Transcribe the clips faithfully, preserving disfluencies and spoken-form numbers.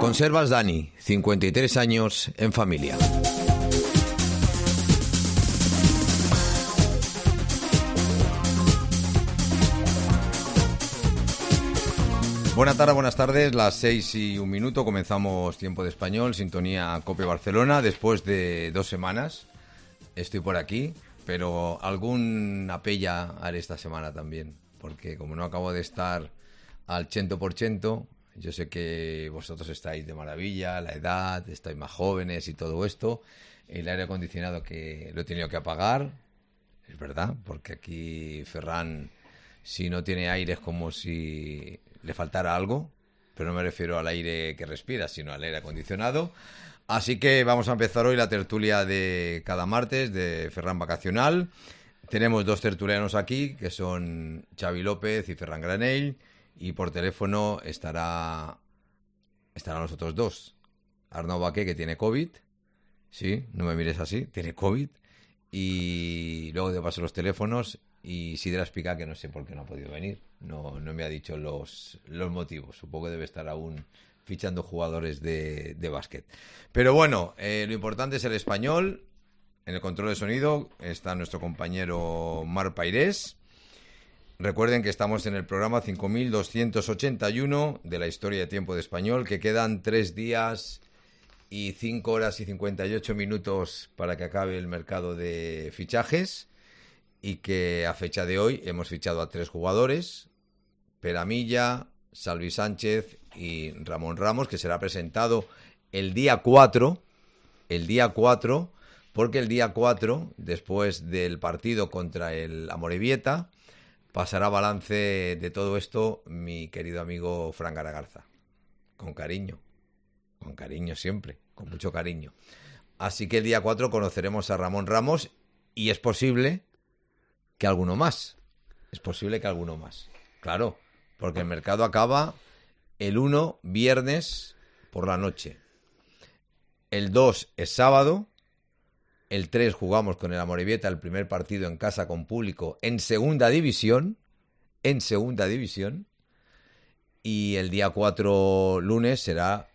Conservas Dani, cincuenta y tres años en familia. Buenas tardes, buenas tardes, las seis y un minuto, comenzamos Tiempo de Español, sintonía COPE Barcelona, después de dos semanas estoy por aquí, pero alguna pella haré esta semana también, porque como no acabo de estar al ciento por ciento, yo sé que vosotros estáis de maravilla, la edad, estáis más jóvenes y todo esto, el aire acondicionado que lo he tenido que apagar, es verdad, porque aquí Ferran, si no tiene aire es como si le faltara algo, pero no me refiero al aire que respira, sino al aire acondicionado. Así que vamos a empezar hoy la tertulia de cada martes de Ferran Vacacional. Tenemos dos tertulianos aquí, que son Xavi López y Ferran Granell, y por teléfono estará estarán los otros dos. Arnau Baqué, que tiene COVID, sí, no me mires así, tiene COVID, y luego te paso los teléfonos. Y Sidra explica que no sé por qué no ha podido venir. No, no me ha dicho los, los motivos. Supongo que debe estar aún fichando jugadores de, de básquet. Pero bueno, eh, lo importante es el español. En el control de sonido está nuestro compañero Mar Pairés. Recuerden que estamos en el programa cinco mil doscientos ochenta y uno de la historia de Tiempo de Español, que quedan tres días y cinco horas y cincuenta y ocho minutos para que acabe el mercado de fichajes. Y que a fecha de hoy hemos fichado a tres jugadores, Peramilla, Salvi Sánchez y Ramón Ramos, que será presentado el día cuatro, el día cuatro, porque el día cuatro, después del partido contra el Amorebieta, pasará balance de todo esto mi querido amigo Fran Garagarza. Con cariño, con cariño siempre, con mucho cariño. Así que el día cuatro conoceremos a Ramón Ramos y es posible que alguno más. Es posible que alguno más. Claro, porque el mercado acaba el uno, viernes por la noche. El dos es sábado. El tres jugamos con el Amorebieta el primer partido en casa con público en segunda división. En segunda división. Y el día cuatro, lunes, será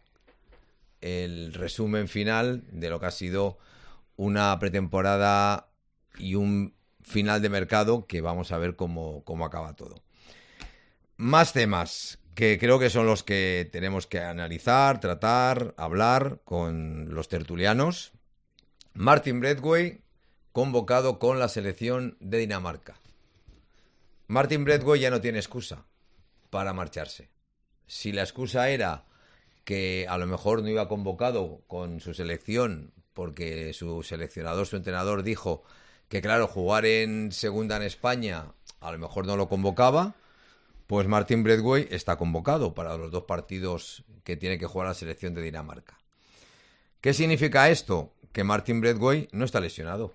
el resumen final de lo que ha sido una pretemporada y un final de mercado que vamos a ver cómo, cómo acaba todo. Más temas que creo que son los que tenemos que analizar, tratar, hablar con los tertulianos. Martin Braithwaite convocado con la selección de Dinamarca. Martin Braithwaite ya no tiene excusa para marcharse. Si la excusa era que a lo mejor no iba convocado con su selección porque su seleccionador, su entrenador dijo que claro, jugar en segunda en España a lo mejor no lo convocaba, pues Martin Braithwaite está convocado para los dos partidos que tiene que jugar la selección de Dinamarca. ¿Qué significa esto? Que Martin Braithwaite no está lesionado.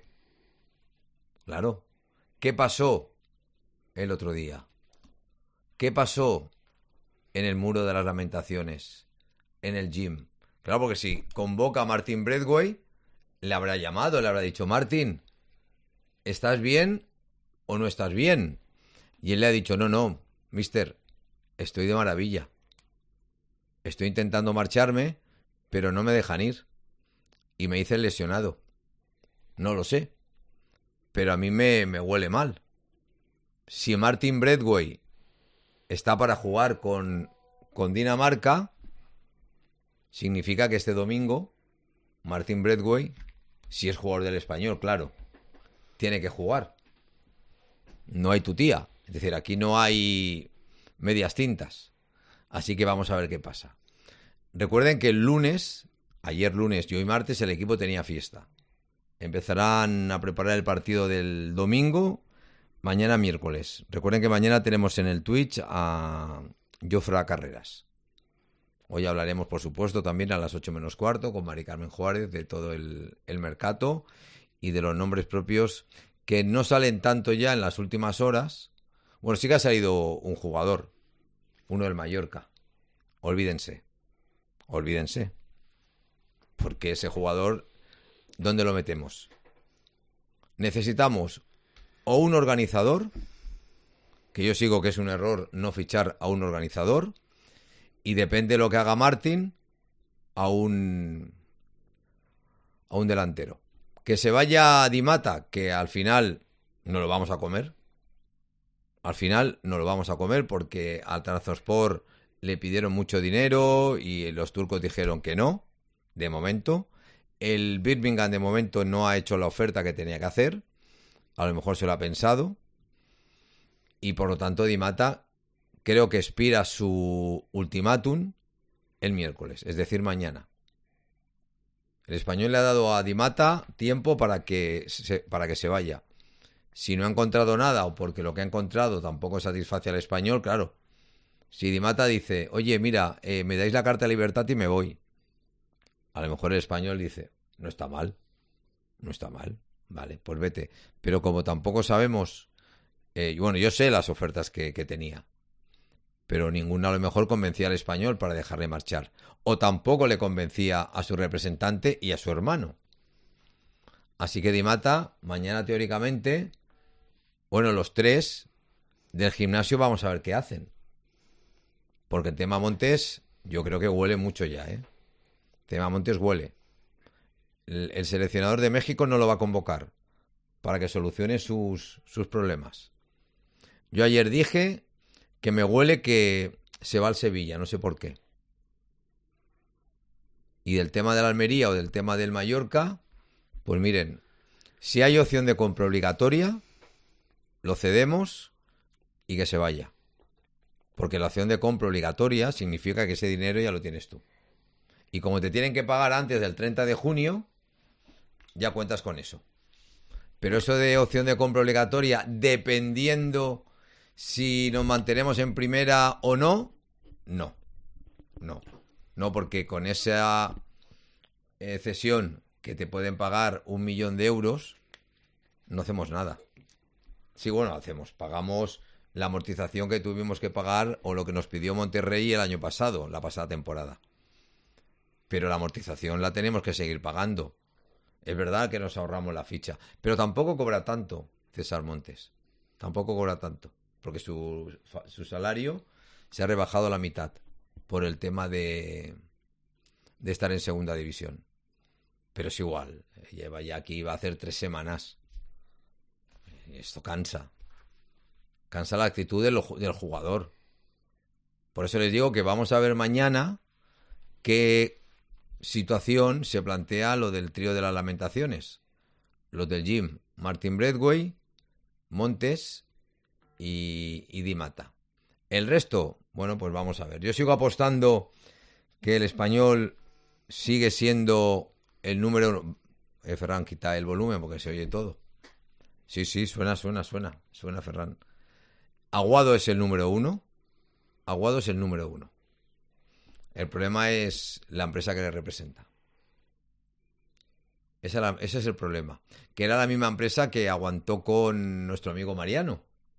Claro. ¿Qué pasó el otro día? ¿Qué pasó en el Muro de las Lamentaciones? En el gym. Claro, porque si convoca a Martin Braithwaite, le habrá llamado, le habrá dicho, Martin, ¿estás bien o no estás bien? Y él le ha dicho, no, no, mister, estoy de maravilla. Estoy intentando marcharme, pero no me dejan ir. Y me dice el lesionado. No lo sé, pero a mí me, me huele mal. Si Martin Braithwaite está para jugar con, con Dinamarca, significa que este domingo Martin Braithwaite, si es jugador del Español, claro, tiene que jugar. No hay tutía. Es decir, aquí no hay medias tintas. Así que vamos a ver qué pasa. Recuerden que el lunes, ayer lunes y hoy martes, el equipo tenía fiesta. Empezarán a preparar el partido del domingo, mañana miércoles. Recuerden que mañana tenemos en el Twitch a Jofra Carreras. Hoy hablaremos, por supuesto, también a las ocho menos cuarto con Mari Carmen Juárez de todo el, el mercado y de los nombres propios que no salen tanto ya en las últimas horas. Bueno, sí que ha salido un jugador, uno del Mallorca. Olvídense, olvídense. Porque ese jugador, ¿dónde lo metemos? Necesitamos o un organizador, que yo sigo que es un error no fichar a un organizador, y depende de lo que haga Martin, a un a un delantero. Que se vaya Di Mata, que al final no lo vamos a comer. Al final no lo vamos a comer porque al Trabzonspor le pidieron mucho dinero y los turcos dijeron que no, de momento. El Birmingham de momento no ha hecho la oferta que tenía que hacer. A lo mejor se lo ha pensado. Y por lo tanto Di Mata creo que expira su ultimátum el miércoles, es decir, mañana. El Español le ha dado a Di Mata tiempo para que se, para que se vaya. Si no ha encontrado nada o porque lo que ha encontrado tampoco satisface al Español, claro. Si Di Mata dice, oye, mira, eh, me dais la carta de libertad y me voy. A lo mejor el Español dice, no está mal, no está mal, vale, pues vete. Pero como tampoco sabemos, eh, bueno, yo sé las ofertas que, que tenía, pero ninguna a lo mejor convencía al Español para dejarle marchar. O tampoco le convencía a su representante y a su hermano. Así que Di Mata, mañana teóricamente, bueno, los tres del gimnasio vamos a ver qué hacen. Porque el tema Montes, yo creo que huele mucho ya, ¿eh? El tema Montes huele. El, el seleccionador de México no lo va a convocar para que solucione sus, sus problemas. Yo ayer dije que me huele que se va al Sevilla, no sé por qué. Y del tema de la Almería o del tema del Mallorca, pues miren, si hay opción de compra obligatoria, lo cedemos y que se vaya. Porque la opción de compra obligatoria significa que ese dinero ya lo tienes tú. Y como te tienen que pagar antes del treinta de junio, ya cuentas con eso. Pero eso de opción de compra obligatoria, dependiendo si nos mantenemos en primera o no, no. No. No, porque con esa eh, cesión que te pueden pagar un millón de euros, no hacemos nada. Sí, bueno, hacemos. Pagamos la amortización que tuvimos que pagar o lo que nos pidió Monterrey el año pasado, la pasada temporada. Pero la amortización la tenemos que seguir pagando. Es verdad que nos ahorramos la ficha. Pero tampoco cobra tanto César Montes. Tampoco cobra tanto. Porque su, su salario se ha rebajado a la mitad por el tema de, de estar en segunda división. Pero es igual. Lleva ya aquí, va a hacer tres semanas. Esto cansa. Cansa la actitud del, del jugador. Por eso les digo que vamos a ver mañana qué situación se plantea lo del trío de las lamentaciones. Los del gym, Martin Braithwaite, Montes y, y Di Mata. El resto, bueno, pues vamos a ver. Yo sigo apostando que el Español sigue siendo el número... Eh, Ferran, quita el volumen porque se oye todo. Sí, sí, suena, suena, suena. Suena, Ferran. Aguado es el número uno. Aguado es el número uno. El problema es la empresa que le representa. Ese, era, ese es el problema. Que era la misma empresa que aguantó con nuestro amigo Mariano.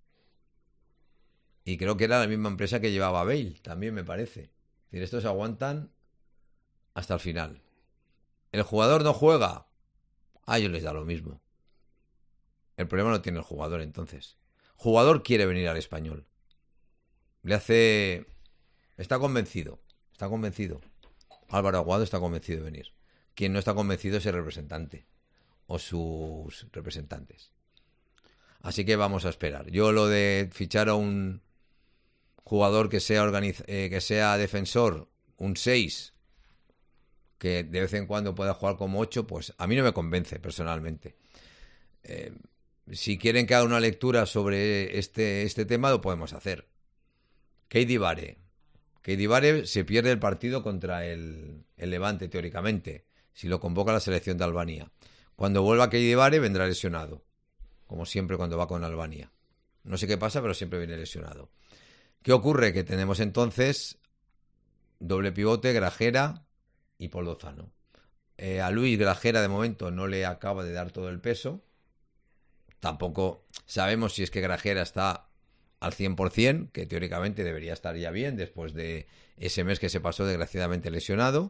Y creo que era la misma empresa que llevaba a Bale, también me parece. Es decir, estos aguantan hasta el final. ¿El jugador no juega? A ellos les da lo mismo. El problema lo tiene el jugador, entonces. El jugador quiere venir al Español. Le hace... Está convencido. Está convencido. Álvaro Aguado está convencido de venir. Quien no está convencido es el representante. O sus representantes. Así que vamos a esperar. Yo lo de fichar a un jugador que sea, organiz... eh, que sea defensor, un seis, que de vez en cuando pueda jugar como ocho, pues a mí no me convence personalmente. Eh, si quieren que haga una lectura sobre este, este tema, lo podemos hacer. Keidi Bare. Keidi Bare se pierde el partido contra el, el Levante, teóricamente, si lo convoca la selección de Albania. Cuando vuelva Keidi Bare vendrá lesionado, como siempre cuando va con Albania. No sé qué pasa, pero siempre viene lesionado. ¿Qué ocurre? Que tenemos entonces doble pivote, Grajera y Paul Lozano. Eh, a Luis Grajera de momento no le acaba de dar todo el peso. Tampoco sabemos si es que Grajera está al cien por ciento, que teóricamente debería estar ya bien después de ese mes que se pasó desgraciadamente lesionado.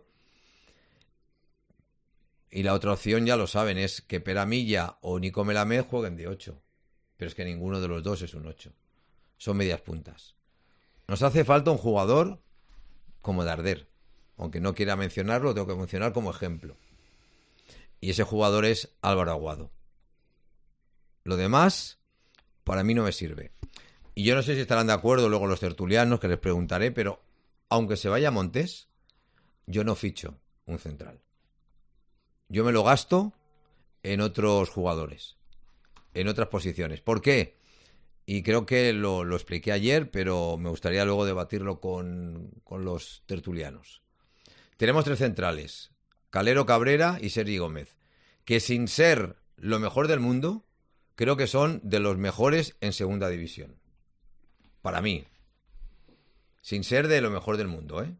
Y la otra opción, ya lo saben, es que Peramilla o Nico Melamed jueguen de ocho. Pero es que ninguno de los dos es un ocho. Son medias puntas. Nos hace falta un jugador como Darder. aunque no quiera mencionarlo, tengo que mencionar como ejemplo. Y ese jugador es Álvaro Aguado. Lo demás, para mí no me sirve. Y yo no sé si estarán de acuerdo luego los tertulianos, que les preguntaré, pero aunque se vaya Montes, yo no ficho un central. Yo me lo gasto en otros jugadores, en otras posiciones. ¿Por qué? Y creo que lo, lo expliqué ayer, pero me gustaría luego debatirlo con, con los tertulianos. Tenemos tres centrales, Calero, Cabrera y Sergi Gómez, que sin ser lo mejor del mundo, creo que son de los mejores en segunda división. Para mí. Sin ser de lo mejor del mundo, ¿eh?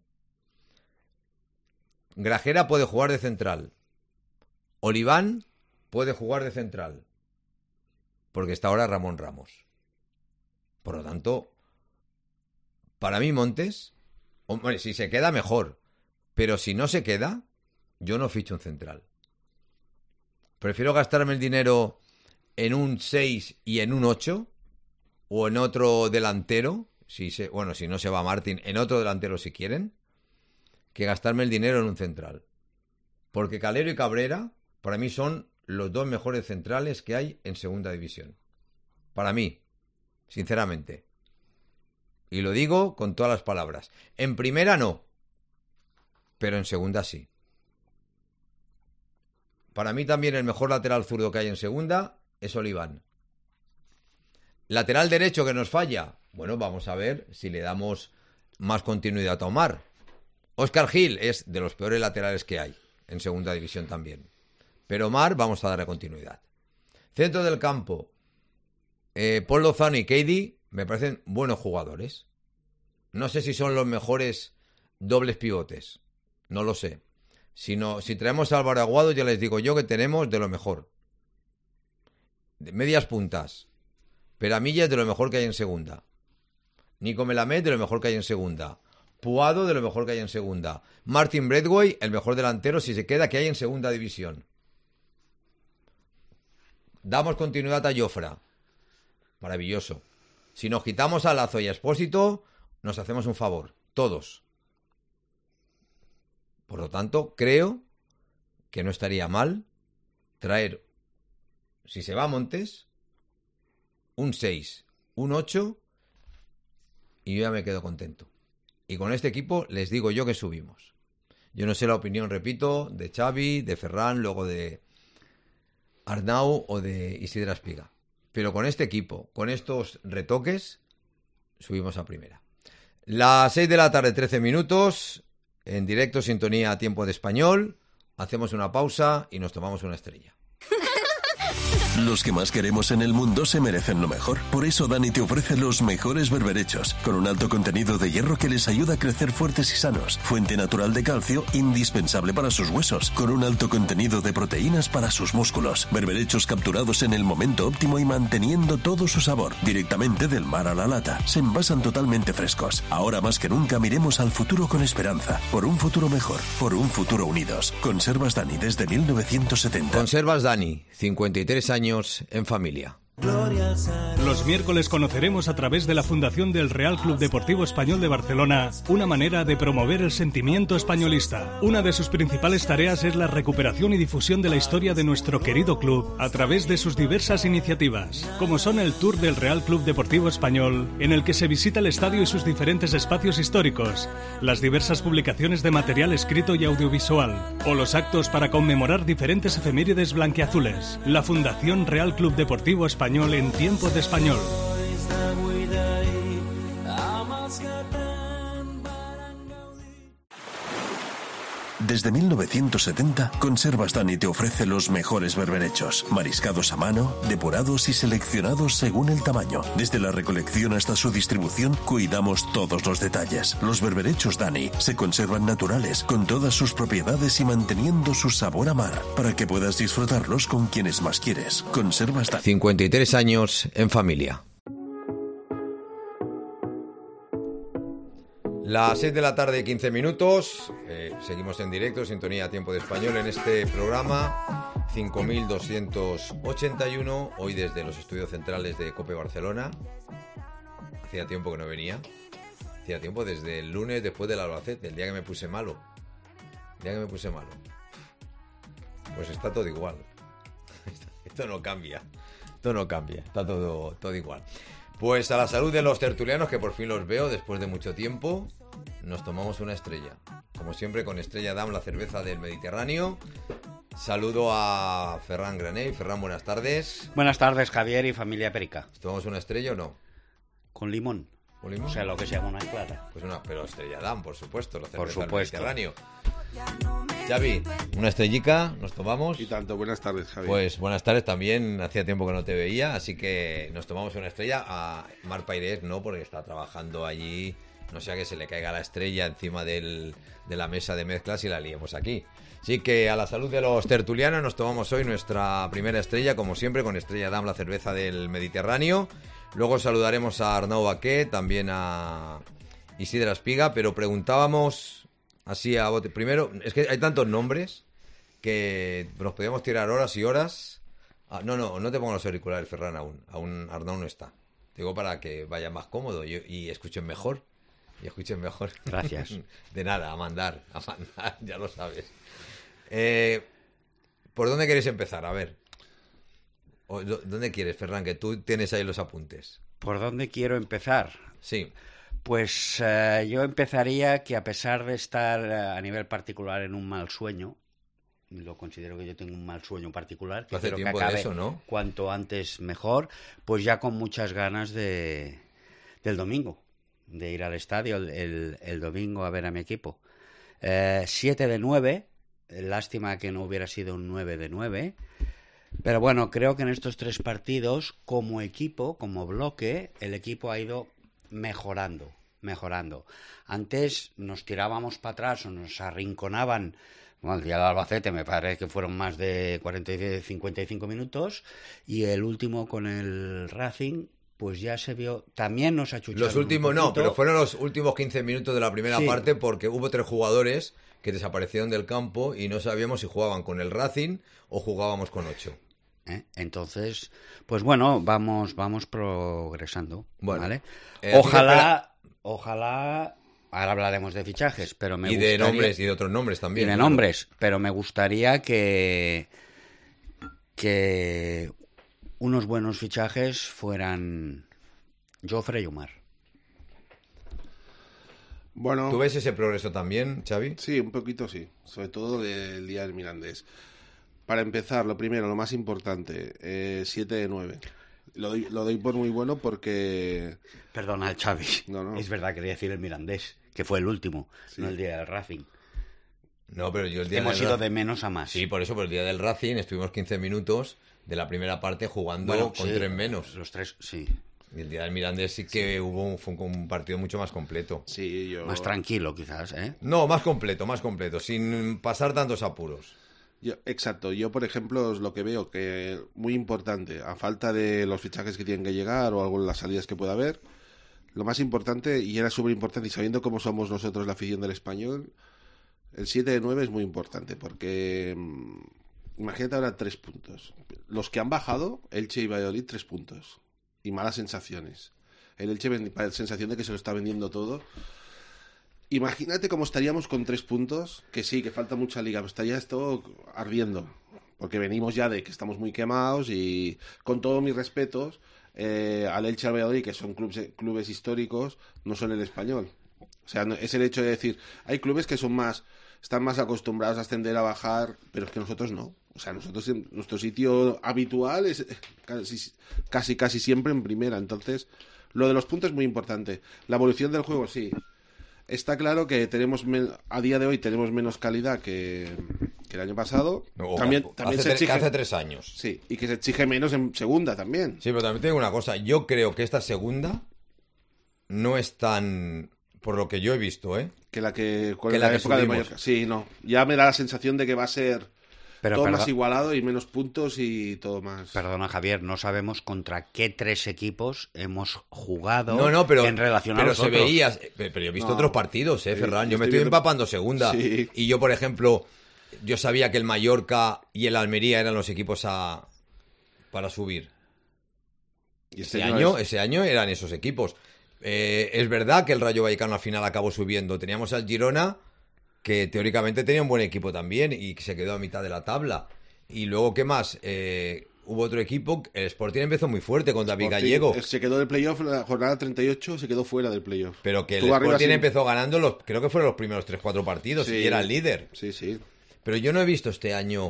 Grajera puede jugar de central. Oliván puede jugar de central. Porque está ahora Ramón Ramos. Por lo tanto, para mí Montes, hombre, si se queda mejor. Pero si no se queda, yo no ficho un central. Prefiero gastarme el dinero en un seis y en un ocho, o en otro delantero, si se, bueno, si no se va Martín, en otro delantero si quieren, que gastarme el dinero en un central. Porque Calero y Cabrera, para mí, son los dos mejores centrales que hay en segunda división. Para mí, sinceramente. Y lo digo con todas las palabras. En primera no, pero en segunda sí. Para mí también el mejor lateral zurdo que hay en segunda es Oliván. Lateral derecho que nos falla. Bueno, vamos a ver si le damos más continuidad a Omar. Óscar Gil es de los peores laterales que hay en segunda división también. Pero Omar vamos a darle continuidad. Centro del campo. Eh, Paul Lozano y Keidi me parecen buenos jugadores. No sé si son los mejores dobles pivotes. No lo sé. Si, no, si traemos a Álvaro Aguado, ya les digo yo que tenemos de lo mejor. De medias puntas. Peramilla es de lo mejor que hay en segunda. Nico Melamed de lo mejor que hay en segunda. Puado de lo mejor que hay en segunda. Martin Bradway, el mejor delantero si se queda que hay en segunda división. Damos continuidad a Jofra. Maravilloso. Si nos quitamos a Lazo y a Expósito, nos hacemos un favor. Todos. Por lo tanto, creo que no estaría mal traer, si se va a Montes, un seis, un ocho, y yo ya me quedo contento. Y con este equipo les digo yo que subimos. Yo no sé la opinión, repito, de Xavi, de Ferran, luego de Arnau o de Isidre Espiga. Pero con este equipo, con estos retoques, subimos a primera. Las seis de la tarde, trece minutos, en directo, sintonía a tiempo de español. Hacemos una pausa y nos tomamos una estrella. Los que más queremos en el mundo se merecen lo mejor. Por eso Dani te ofrece los mejores berberechos, con un alto contenido de hierro que les ayuda a crecer fuertes y sanos. Fuente natural de calcio, indispensable para sus huesos, con un alto contenido de proteínas para sus músculos. Berberechos capturados en el momento óptimo y manteniendo todo su sabor. Directamente del mar a la lata. Se envasan totalmente frescos. Ahora más que nunca miremos al futuro con esperanza. Por un futuro mejor. Por un futuro unidos. Conservas Dani desde mil novecientos setenta. Conservas Dani, cincuenta y tres años en familia. Los miércoles conoceremos a través de la Fundación del Real Club Deportivo Español de Barcelona una manera de promover el sentimiento españolista. Una de sus principales tareas es la recuperación y difusión de la historia de nuestro querido club a través de sus diversas iniciativas, como son el Tour del Real Club Deportivo Español, en el que se visita el estadio y sus diferentes espacios históricos, las diversas publicaciones de material escrito y audiovisual, o los actos para conmemorar diferentes efemérides blanquiazules. La Fundación Real Club Deportivo Español en tiempo de español. Desde mil novecientos setenta, Conservas Dani te ofrece los mejores berberechos, mariscados a mano, depurados y seleccionados según el tamaño. Desde la recolección hasta su distribución, cuidamos todos los detalles. Los berberechos Dani se conservan naturales, con todas sus propiedades y manteniendo su sabor a mar, para que puedas disfrutarlos con quienes más quieres. Conservas Dani. cincuenta y tres años en familia. Las seis de la tarde, quince minutos, eh, seguimos en directo, sintonía a tiempo de español en este programa cinco mil doscientos ochenta y uno, hoy desde los estudios centrales de COPE Barcelona. Hacía tiempo que no venía, hacía tiempo desde el lunes después del Albacete, el día que me puse malo, Ya que me puse malo. Pues está todo igual. Esto no cambia. Esto no cambia. Está todo, todo igual. Pues a la salud de los tertulianos, que por fin los veo después de mucho tiempo. Nos tomamos una estrella. Como siempre, con Estrella Damm, la cerveza del Mediterráneo. Saludo a Ferran Granell. Ferran, buenas tardes. Buenas tardes, Javier y familia Perica. ¿Tomamos una estrella o no? Con limón. ¿Con limón? O sea, lo que se llama una clara. Pues una, pero Estrella Damm, por supuesto, la cerveza Por supuesto. del Mediterráneo. Xavi, una estrellica, nos tomamos. Y tanto, buenas tardes, Javier. Pues buenas tardes también, hacía tiempo que no te veía, así que nos tomamos una estrella. A Mar Pairés no, porque está trabajando allí, no sea que se le caiga la estrella encima del, de la mesa de mezclas y la liemos aquí. Así que a la salud de los tertulianos nos tomamos hoy nuestra primera estrella, como siempre, con Estrella Damm, la cerveza del Mediterráneo. Luego saludaremos a Arnau Baqué, también a Isidra Espiga, pero preguntábamos así a bote. Primero, es que hay tantos nombres que nos podíamos tirar horas y horas. Ah, no, no, no te pongo los auriculares, Ferran, aún. Aún Arnau no está. Digo para que vaya más cómodo y, y escuchen mejor. Y escuchen mejor. Gracias. De nada, a mandar, a mandar, ya lo sabes. Eh, ¿Por dónde queréis empezar? A ver. O, ¿Dónde quieres, Ferran? Que tú tienes ahí los apuntes. ¿Por dónde quiero empezar? Sí. Pues uh, yo empezaría que a pesar de estar uh, a nivel particular en un mal sueño, lo considero que yo tengo un mal sueño particular, que hace creo tiempo que acabe de eso, ¿no? Cuanto antes mejor, pues ya con muchas ganas de del domingo, de ir al estadio el, el, el domingo a ver a mi equipo. Eh, siete de nueve, lástima que no hubiera sido un nueve de nueve, pero bueno, creo que en estos tres partidos, como equipo, como bloque, el equipo ha ido mejorando, mejorando. Antes nos tirábamos para atrás o nos arrinconaban. Bueno, el día del Albacete me parece que fueron más de cuarenta y cincuenta y cinco minutos, y el último con el Racing pues ya se vio, también nos achucharon. Los últimos no, pero fueron los últimos quince minutos de la primera sí. parte, porque hubo tres jugadores que desaparecieron del campo y no sabíamos si jugaban con el Racing o jugábamos con ocho. ¿Eh? Entonces, pues bueno, vamos vamos progresando, bueno, ¿vale? Eh, ojalá, ojalá, ahora hablaremos de fichajes, pero me y gustaría... de nombres, y de otros nombres también. Y de claro. nombres, pero me gustaría que que unos buenos fichajes fueran Jofre y Omar. Bueno, ¿Tú ves ese progreso también, Xavi? Sí, un poquito sí, sobre todo del día del Mirandés. Para empezar, lo primero, lo más importante, eh, siete de nueve. Lo doy, lo doy por muy bueno porque... Perdona, el Xavi. No, no. Es verdad, quería decir el Mirandés, que fue el último, Sí. no el día del Racing. No, pero yo el día Hemos del ido Racing... de menos a más. Sí, por eso, por el día del Racing estuvimos quince minutos de la primera parte jugando Bueno, con sí, tres menos. Los tres, sí. Y el día del Mirandés sí que sí. hubo un, fue un partido mucho más completo. Sí, yo... Más tranquilo, quizás, ¿eh? No, más completo, más completo, sin pasar tantos apuros. Yo, exacto, yo por ejemplo es lo que veo que muy importante, a falta de los fichajes que tienen que llegar o algo en las salidas que pueda haber, lo más importante, y era súper importante, y sabiendo cómo somos nosotros la afición del Español, el siete de nueve es muy importante, porque mmm, imagínate ahora tres puntos. Los que han bajado, Elche y Valladolid, tres puntos. Y malas sensaciones. El Elche, la sensación de que se lo está vendiendo todo. Imagínate cómo estaríamos con tres puntos, que sí, que falta mucha liga, pero estaría esto ardiendo, porque venimos ya de que estamos muy quemados y con todos mis respetos, eh, al Elche y al Valladolid, que son clubes, clubes históricos, no son el Español. O sea, no, es el hecho de decir, hay clubes que son más, están más acostumbrados a ascender, a bajar, pero es que nosotros no. O sea, nosotros, nuestro sitio habitual es casi, casi, casi siempre en primera. Entonces, lo de los puntos es muy importante. La evolución del juego, sí. Está claro que tenemos a día de hoy tenemos menos calidad que, que el año pasado. No, también hace, también se tre- exige, hace tres años. Sí, y que se exige menos en segunda también. Sí, pero también te digo una cosa. Yo creo que esta segunda no es tan, por lo que yo he visto, ¿eh? Que la que con que la, la que época de subimos. Mallorca. Sí, no. Ya me da la sensación de que va a ser Pero todo perdón, más igualado y menos puntos y todo más. Perdona, Javier, no sabemos contra qué tres equipos hemos jugado No, no, pero, en relación a pero los se otros. veía. Pero yo he visto No. otros partidos, ¿eh, Sí, Ferran? yo Yo me estoy estoy viendo- empapando segunda. Sí. Y yo, por ejemplo, yo sabía que el Mallorca y el Almería eran los equipos a para subir. Y Ese año año, es- ese año eran esos equipos. Eh, es verdad que el Rayo Vallecano al final acabó subiendo. Teníamos al Girona que teóricamente tenía un buen equipo también y que se quedó a mitad de la tabla. Y luego, ¿qué más? Eh, hubo otro equipo, el Sporting empezó muy fuerte con David Sporting, Gallego. Se quedó del playoff, la jornada treinta y ocho se quedó fuera del playoff. Pero que el Estuvo arriba Sporting sin- empezó ganando, los, creo que fueron los primeros tres cuatro partidos Sí. y era el líder. Sí, sí. Pero yo no he visto este año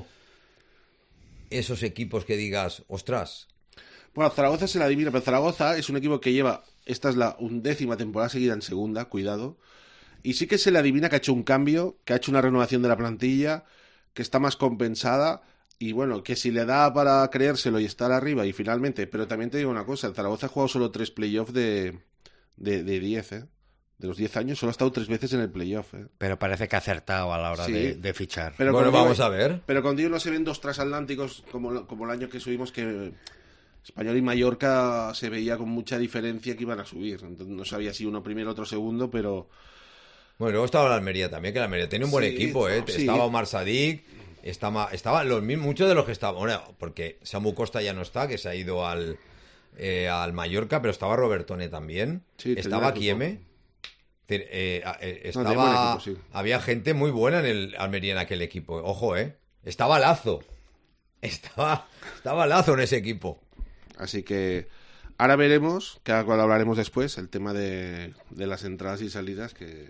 esos equipos que digas, ostras, Bueno, Zaragoza se la adivina, pero Zaragoza es un equipo que lleva, esta es la undécima temporada seguida en segunda, cuidado, y sí que se le adivina que ha hecho un cambio, que ha hecho una renovación de la plantilla, que está más compensada, y bueno, que si le da para creérselo y estar arriba, y finalmente, pero también te digo una cosa, el Zaragoza ha jugado solo tres playoffs de, de, de diez, ¿eh? De los diez años solo ha estado tres veces en el playoff, ¿eh? Pero parece que ha acertado a la hora Sí. de, de fichar. Pero bueno, contigo- vamos a ver. Pero contigo no se ven dos transatlánticos como, como el año que subimos, que Español y Mallorca se veía con mucha diferencia que iban a subir. Entonces, no sabía si uno primero, otro segundo, pero... Bueno, luego estaba la Almería también, que la Almería tenía un buen Sí, equipo, ¿eh? sí. Estaba Omar Sadik, estaba, estaban los mismos, muchos de los que estaban, bueno, porque Samu Costa ya no está, que se ha ido al, eh, al Mallorca, pero estaba Robertone también, Sí, tenía estaba equipo. Kieme, es decir, eh, eh, No, estaba, tenía buen equipo, sí. había gente muy buena en el Almería en aquel equipo, ojo, ¿eh? Estaba Lazo, estaba, estaba Lazo en ese equipo. Así que ahora veremos, que cuando hablaremos después, el tema de, de las entradas y salidas, que,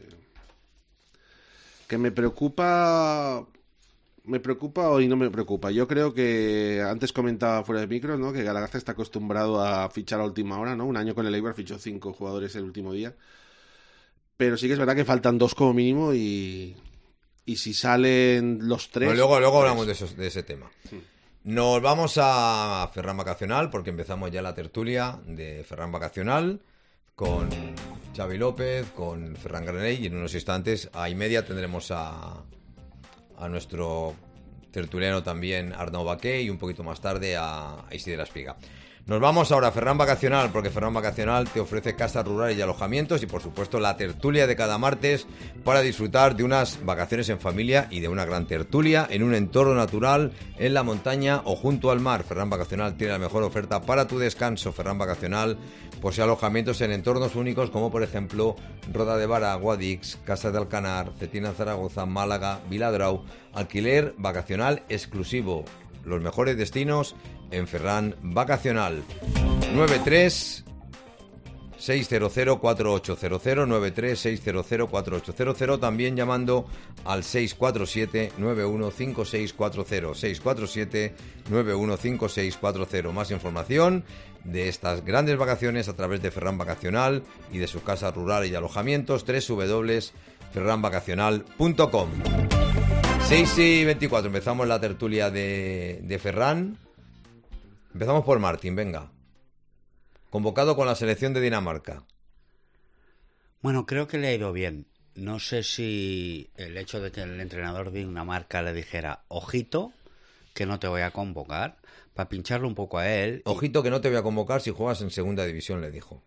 que me preocupa... Me preocupa o y no me preocupa. Yo creo que antes comentaba fuera de micro, ¿no? Que Galagarza está acostumbrado a fichar a última hora, ¿no? Un año con el Eibar fichó cinco jugadores el último día. Pero sí que es verdad que faltan dos como mínimo y, y si salen los tres... Bueno, luego, luego pues, hablamos de, esos- de ese tema. Nos vamos a Ferran Vacacional porque empezamos ya la tertulia de Ferran Vacacional con Xavi López, con Ferran Granell y en unos instantes a y media tendremos a, a nuestro tertuliano también Arnau Baqué y un poquito más tarde a, a Isidre Espiga. Nos vamos ahora a Ferran Vacacional, porque Ferran Vacacional te ofrece casas rurales y alojamientos y por supuesto la tertulia de cada martes para disfrutar de unas vacaciones en familia y de una gran tertulia en un entorno natural, en la montaña o junto al mar. Ferran Vacacional tiene la mejor oferta para tu descanso. Ferran Vacacional posee alojamientos en entornos únicos como por ejemplo Roda de Vara, Guadix, Casa de Alcanar, Cetina Zaragoza, Málaga, Viladrau. Alquiler vacacional exclusivo. Los mejores destinos en Ferran Vacacional. nueve tres seis cero cero cuatro ocho cero cero, nueve tres seis cero cero cuatro ocho cero cero, también llamando al seis cuatro siete nueve uno cinco seis cuatro cero, seis cuatro siete nueve uno cinco seis cuatro cero. Más información de estas grandes vacaciones a través de Ferran Vacacional y de su casa rural y alojamientos, doble u doble u doble u punto ferran vacacional punto com. seis y veinticuatro, empezamos la tertulia de, de Ferran. Empezamos por Martín, venga. Convocado con la selección de Dinamarca. Bueno, creo que le ha ido bien. No sé si el hecho de que el entrenador de Dinamarca le dijera, ojito, que no te voy a convocar, para pincharle un poco a él. y- Ojito que no te voy a convocar si juegas en segunda división, le dijo.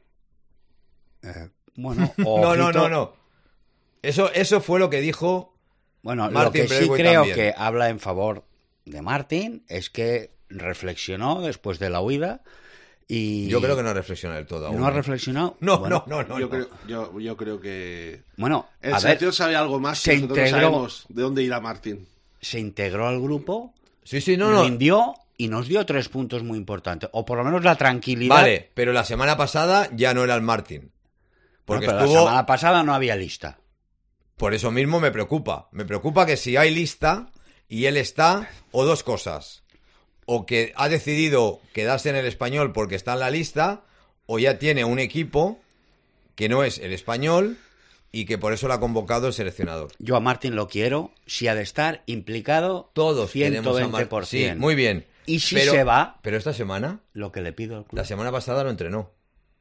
eh, bueno, No, ojito- no, no, no. Eso, eso fue lo que dijo. Bueno, Martin lo que sí Braithwaite creo también. que habla en favor de Martin es que reflexionó después de la huida y... Yo creo que no reflexiona del todo aún. ¿No ha ¿eh? reflexionado? No, Bueno, no, no, no. yo, no. creo, yo, yo creo que... Bueno, El a ver, selección sabe algo más se que nosotros integró- no sabemos de dónde irá Martín. se integró al grupo, Sí, sí, no, no. rindió y nos dio tres puntos muy importantes. O por lo menos la tranquilidad. Vale, pero la semana pasada ya no era el Martín. Porque Bueno, pero estuvo. la semana pasada no había lista. Por eso mismo me preocupa. Me preocupa que si hay lista y él está, o dos cosas. O que ha decidido quedarse en el Español porque está en la lista, o ya tiene un equipo que no es el Español y que por eso lo ha convocado el seleccionador. Yo a Martin lo quiero, si ha de estar implicado Todos ciento queremos a veinte por Mar- ciento. Sí, muy bien. Y si Pero- se va, Pero esta semana, lo que le pido al club. la semana pasada lo entrenó.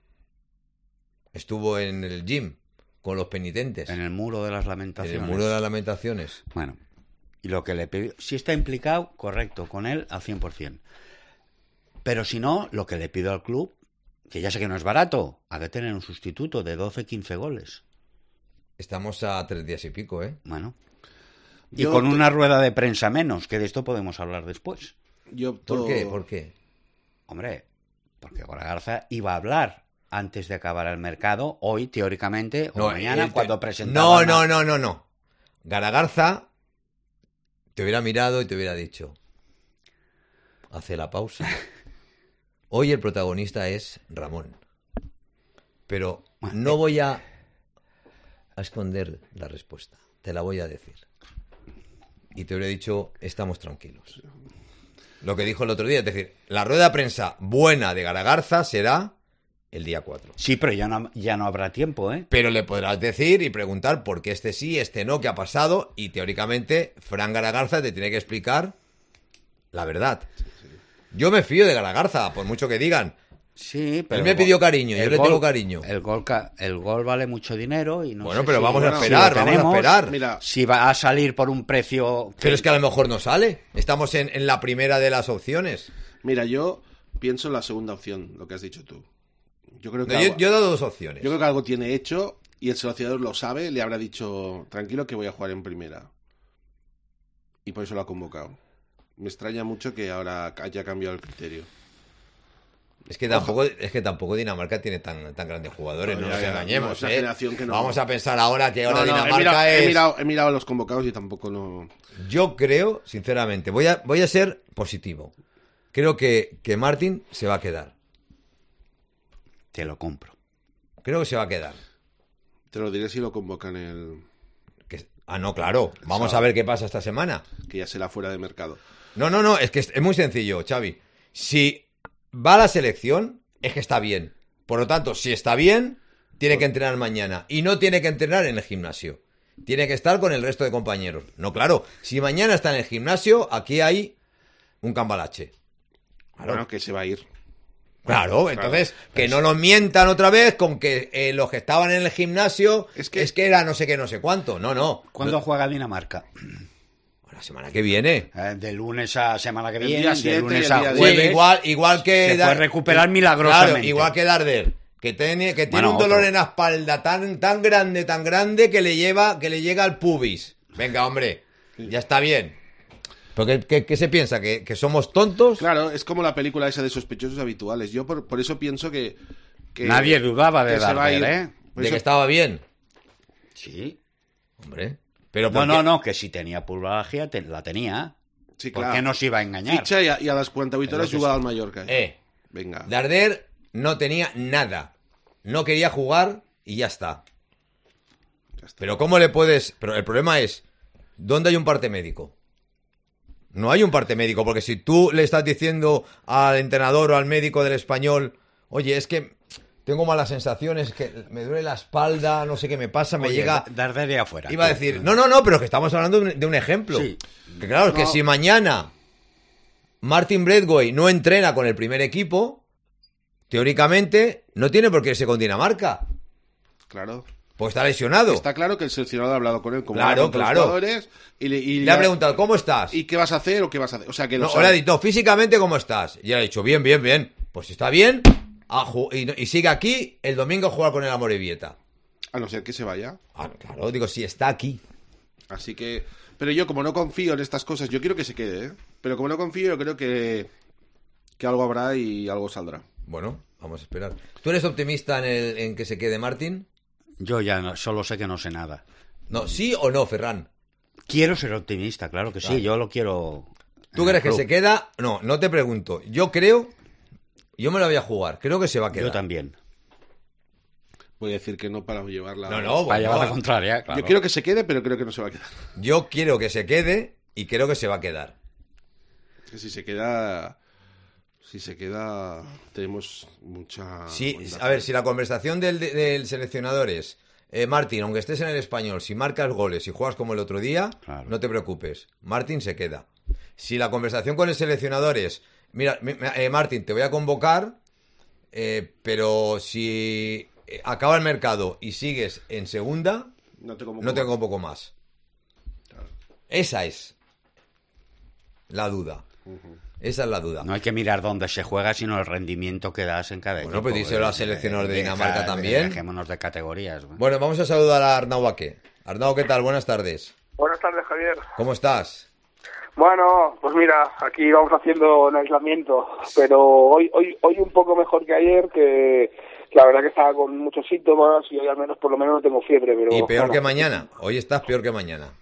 Estuvo en el gym con los penitentes. En el muro de las En lamentaciones. el muro de las lamentaciones. Bueno, y lo que le pido, si está implicado, correcto, con él al cien por ciento. Pero si no, lo que le pido al club, que ya sé que no es barato, ha de tener un sustituto de doce quince goles. Estamos a tres días y pico, ¿eh? Bueno. Y Yo con to- una rueda de prensa menos, que de esto podemos hablar después. Yo ¿Por opto- qué? ¿Por qué? Hombre, porque Garza iba a hablar antes de acabar el mercado, hoy teóricamente, o mañana, él te- cuando presentaba... No, no, no, no, no. Garagarza te hubiera mirado y te hubiera dicho, hace la pausa. Hoy el protagonista es Ramón. Pero no voy a, a esconder la respuesta. Te la voy a decir. Y te hubiera dicho, estamos tranquilos. Lo que dijo el otro día, es decir, la rueda de prensa buena de Garagarza será el día cuatro. Sí, pero ya no, ya no habrá tiempo, ¿eh? Pero le podrás decir y preguntar por qué este sí, este no, qué ha pasado. Y teóricamente, Fran Garagarza te tiene que explicar la verdad. Yo me fío de Garagarza, por mucho que digan. Sí, pero él me pidió cariño, yo le gol, tengo cariño. El gol, el gol vale mucho dinero y no Bueno, sé pero si, vamos a bueno, esperar, si vamos tenemos, a esperar. Mira, si va a salir por un precio... Pero es que a lo mejor no sale. Estamos en, en la primera de las opciones. Mira, yo pienso en la segunda opción, lo que has dicho tú. Yo creo que No, algo, yo, yo he dado dos opciones. yo creo que algo tiene hecho y el seleccionador lo sabe, le habrá dicho, tranquilo que voy a jugar en primera. Y por eso lo ha convocado. Me extraña mucho que ahora haya cambiado el criterio. Es que tampoco, es que tampoco Dinamarca tiene tan, tan grandes jugadores, no, No, nos ya, ya, engañemos. no, es una ¿eh? generación que no- Vamos a pensar ahora que ahora No, no, Dinamarca he, mirado, es... he, mirado, he mirado los convocados y tampoco no... Yo creo, sinceramente, voy a, voy a ser positivo. Creo que, que Martín se va a quedar. Te lo compro. Creo que se va a quedar. Te lo diré si lo convocan el... Que, ah, no, claro. Vamos a ver qué pasa esta semana. que ya será fuera de mercado. No, no, no, es que es, es muy sencillo, Xavi. Si va a la selección, es que está bien. Por lo tanto, si está bien, tiene que entrenar mañana. Y no tiene que entrenar en el gimnasio. Tiene que estar con el resto de compañeros. No, claro. Si mañana está en el gimnasio, aquí hay un cambalache. Claro. Bueno, que se va a ir. Claro, entonces, Claro. que no nos mientan otra vez con que eh, los que estaban en el gimnasio Es es que- que, era no sé qué, no sé cuánto. No, no. ¿Cuándo No- juega Dinamarca? la semana que viene. Eh, de lunes a semana que El viene, día de siete y lunes el a día Sí, jueves. igual, igual que... se Dar- puede recuperar milagrosamente. Claro, igual que Darder, que tiene, que tiene Bueno, un dolor otro. en la espalda tan, tan grande, tan grande que le lleva, que le llega al pubis. Venga, hombre, ya está bien. ¿Pero qué, qué- qué se piensa? ¿Que, que somos tontos? Claro, es como la película esa de sospechosos habituales. Yo por, por eso pienso que... que Nadie dudaba de que se va a Darder, ir. ¿eh? Por De eso- que estaba bien. Sí. Hombre. Pero No, ¿por no, qué? no, que si tenía pulvalgia, te- la tenía. Sí, ¿Por claro. qué nos iba a engañar? Ficha y a, y a las cuarenta y ocho horas Es lo que jugaba sí. al Mallorca. Eh, Venga. Darder no tenía nada. No quería jugar y ya está. Ya está. Pero ¿cómo le puedes...? Pero el problema es, ¿dónde hay un parte médico? No hay un parte médico, porque si tú le estás diciendo al entrenador o al médico del Español, oye, es que tengo malas sensaciones, que me duele la espalda, no sé qué me pasa, me Oye, llega... Darder de afuera. Iba a decir, no, no, no, pero que estamos hablando de un, de un ejemplo. Sí. Que claro, es que No. si mañana Martin Braithwaite no entrena con el primer equipo, teóricamente no tiene por qué irse con Dinamarca, Claro. porque está lesionado. Está claro que el seleccionador ha hablado con él como Claro, habla con todos claro. los jugadores y le, y Le ha preguntado, ¿cómo estás? ¿y qué vas a hacer o qué vas a hacer? O sea, que lo No, sabe. le ha dicho, físicamente, ¿cómo estás? Y le ha dicho, bien, bien, bien. Pues si está bien, a ju- y, no- y sigue aquí el domingo a jugar con el Amorebieta. A no ser que se vaya. Ah, claro, digo, si está aquí. Así que... Pero yo, como no confío en estas cosas, yo quiero que se quede, ¿eh? Pero como no confío, yo creo que... Que algo habrá y algo saldrá. Bueno, vamos a esperar. ¿Tú eres optimista en, el, en que se quede Martín? Yo ya no- solo sé que no sé nada. No, ¿sí o no, Ferran? Quiero ser optimista, claro que sí. Claro. Yo lo quiero. ¿Tú en el crees que club. se queda? No, no te pregunto. Yo creo... Yo me la voy a jugar. Creo que se va a quedar. Yo también. Voy a decir que no para llevarla... No, no, Para bueno, llevar la contraria, claro. Yo quiero que se quede, pero creo que no se va a quedar. yo quiero que se quede y creo que se va a quedar. Que si se queda... Si se queda... Tenemos mucha... Sí, bondad. a ver, si la conversación del, del seleccionador es, eh, Martín, aunque estés en el Español, si marcas goles y juegas como el otro día, Claro. no te preocupes, Martín se queda. Si la conversación con el seleccionador es, mira, mi- mi- eh, Martín, te voy a convocar, eh, pero si eh, acaba el mercado y sigues en segunda, No te convoco no te más. convoco más. Esa es la duda. Esa es la duda. No hay que mirar dónde se juega, sino el rendimiento que das en cada Bueno, equipo. pues díselo al Eh, seleccionador de eh, Dinamarca deja- también. Dejémonos de categorías. güey. Bueno, vamos a saludar a Arnau Baque. Arnau, ¿qué tal? Buenas tardes. Buenas tardes, Javier. ¿Cómo estás? Bueno, pues mira, aquí vamos haciendo un aislamiento, pero hoy hoy hoy un poco mejor que ayer, que, que la verdad que estaba con muchos síntomas y hoy al menos por lo menos no tengo fiebre. Pero Y peor bueno, que mañana. Hoy estás peor que mañana.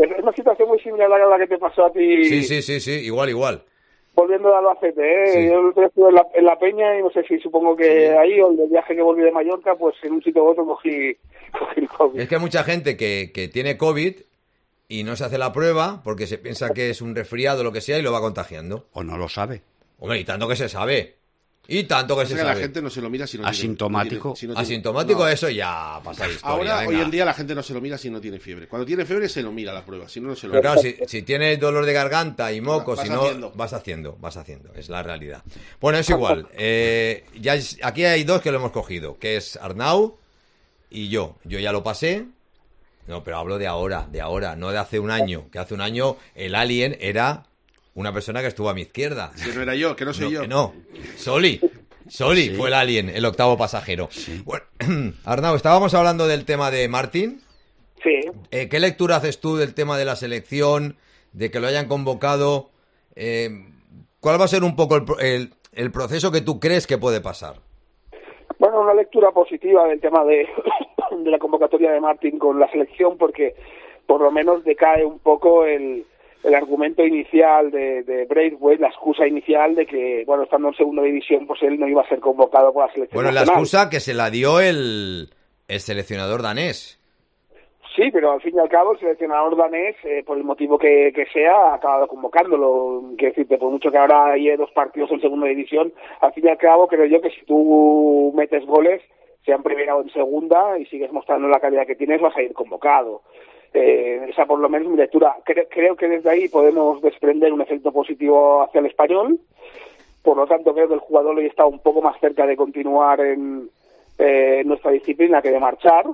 es una situación muy similar a la que te pasó a ti. Sí, sí, sí, sí, igual, igual. Volviendo de Albacete, ¿eh? Sí. Yo estuve en la, en la Peña y no sé si supongo que sí. Ahí, o el viaje que volví de Mallorca, pues en un sitio u otro cogí, cogí el COVID. Es que hay mucha gente que, que tiene COVID y no se hace la prueba porque se piensa que es un resfriado o lo que sea y lo va contagiando. O no lo sabe. Hombre, y tanto que se sabe. Y tanto que es se que sabe. la gente no se lo mira si no Asintomático. tiene, si no tiene, Asintomático, no. Eso ya pasa la historia. Ahora, venga. hoy en día, la gente no se lo mira si no tiene fiebre. Cuando tiene fiebre se lo mira la prueba, si no, no se lo Pero mira. claro, si, si tienes dolor de garganta y moco, Vas si no, haciendo. vas haciendo, vas haciendo. Es la realidad. Bueno, es igual. Eh, ya es- aquí hay dos que lo hemos cogido, que es Arnau y yo. Yo ya lo pasé. No, pero hablo de ahora, de ahora, no de hace un año. Que hace un año el alien era una persona que estuvo a mi izquierda. Que no era yo, que no soy No, yo. que no. Soli. Soli Sí. fue el alien, el octavo pasajero. Bueno, Arnau, estábamos hablando del tema de Martín. Sí. Eh, ¿Qué lectura haces tú del tema de la selección, de que lo hayan convocado? Eh, ¿Cuál va a ser un poco el, pro- el, el proceso que tú crees que puede pasar? Bueno, una lectura positiva del tema de, de la convocatoria de Martín con la selección, porque por lo menos decae un poco el, el argumento inicial de, de Braithwaite, la excusa inicial de que, bueno, estando en segunda división, pues él no iba a ser convocado por la selección Bueno, la nacional. excusa que se la dio el, el seleccionador danés. Sí, pero al fin y al cabo el seleccionador danés, eh, por el motivo que, que sea, ha acabado convocándolo. Quiero decirte, por mucho que ahora hay dos partidos en segunda división, al fin y al cabo creo yo que si tú metes goles, sea en primera o en segunda, y sigues mostrando la calidad que tienes, vas a ir convocado. Eh, esa por lo menos mi lectura. Creo, creo que desde ahí podemos desprender un efecto positivo hacia el español. Por lo tanto, creo que el jugador hoy está un poco más cerca de continuar en, eh, en nuestra disciplina que de marchar.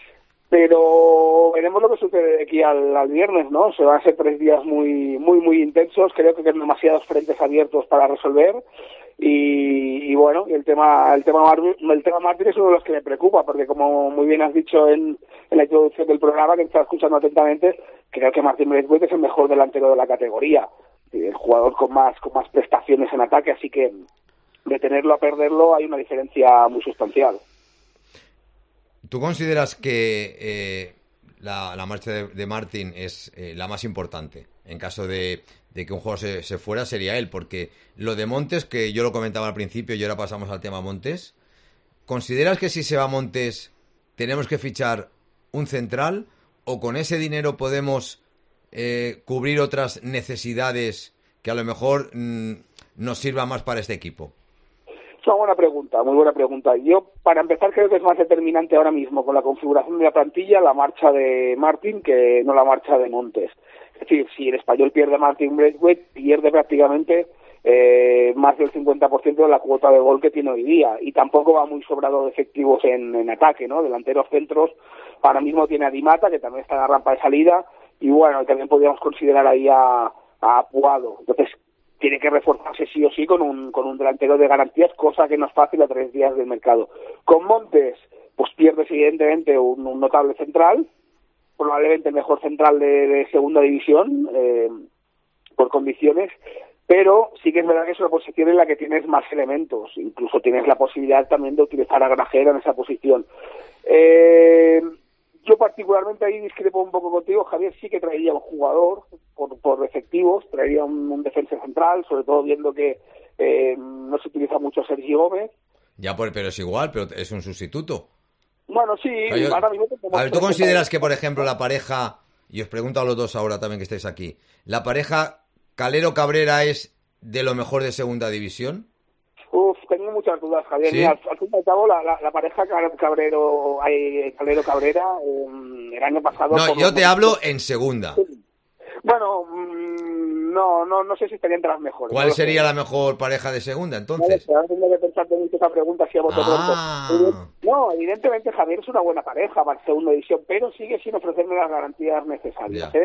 Pero veremos lo que sucede de aquí al, al viernes, ¿no? Se van a ser tres días muy muy muy intensos. Creo que quedan demasiados frentes abiertos para resolver. Y, y bueno, el tema el tema Mar- el tema Martín es uno de los que me preocupa, porque como muy bien has dicho en, en la introducción del programa, que estás escuchando atentamente, creo que Martín Braithwaite es el mejor delantero de la categoría, el jugador con más con más prestaciones en ataque, así que de tenerlo a perderlo hay una diferencia muy sustancial. ¿Tú consideras que eh, la, la marcha de, de Martín es eh, la más importante? En caso de, de que un jugador se, se fuera, sería él, porque lo de Montes, que yo lo comentaba al principio y ahora pasamos al tema Montes, ¿consideras que si se va Montes tenemos que fichar un central o con ese dinero podemos eh, cubrir otras necesidades que a lo mejor mm, nos sirvan más para este equipo? Es una buena pregunta, muy buena pregunta. Yo, para empezar, creo que es más determinante ahora mismo con la configuración de la plantilla la marcha de Martín que no la marcha de Montes. Es decir, si el español pierde a Martín Braithwaite, pierde prácticamente eh, más del cincuenta por ciento de la cuota de gol que tiene hoy día. Y tampoco va muy sobrado de efectivos en, en ataque, ¿no? Delanteros centros, ahora mismo tiene a Di Mata, que también está en la rampa de salida, y bueno, también podríamos considerar ahí a, a Apuado. Entonces, tiene que reforzarse sí o sí con un con un delantero de garantías, cosa que no es fácil a tres días del mercado. Con Montes, pues pierdes evidentemente un, un notable central, probablemente el mejor central de, de segunda división, eh, por condiciones, pero sí que es verdad que es una posición en la que tienes más elementos, incluso tienes la posibilidad también de utilizar a Grajera en esa posición. Eh... Yo particularmente ahí discrepo un poco contigo, Javier. Sí que traería un jugador por, por efectivos, traería un, un defensa central, sobre todo viendo que eh, no se utiliza mucho Sergi Gómez. Ya, pues, pero es igual, pero es un sustituto. Bueno, sí, O sea, yo- ahora mismo tenemos A ver, ¿tú tres consideras centrales. que, por ejemplo, la pareja, y os pregunto a los dos ahora también que estáis aquí, la pareja Calero-Cabrera es de lo mejor de segunda división? Uf, tengo muchas dudas, Javier. ¿Sí? Mira, al, al fin y al cabo, la, la, la pareja Cabrero, eh, Calero-Cabrera eh, el año pasado... No, por yo los te momentos- hablo en segunda. Bueno, mmm, no, no, no sé si estaría entre las mejores. ¿Cuál no lo sería sé. la mejor pareja de segunda, No lo entonces? sé, ahora tengo que pensarte mucho esa pregunta si a voto Ah. pronto. No, evidentemente Javier es una buena pareja para segunda división, pero sigue sin ofrecerme las garantías necesarias. Ya. ¿eh?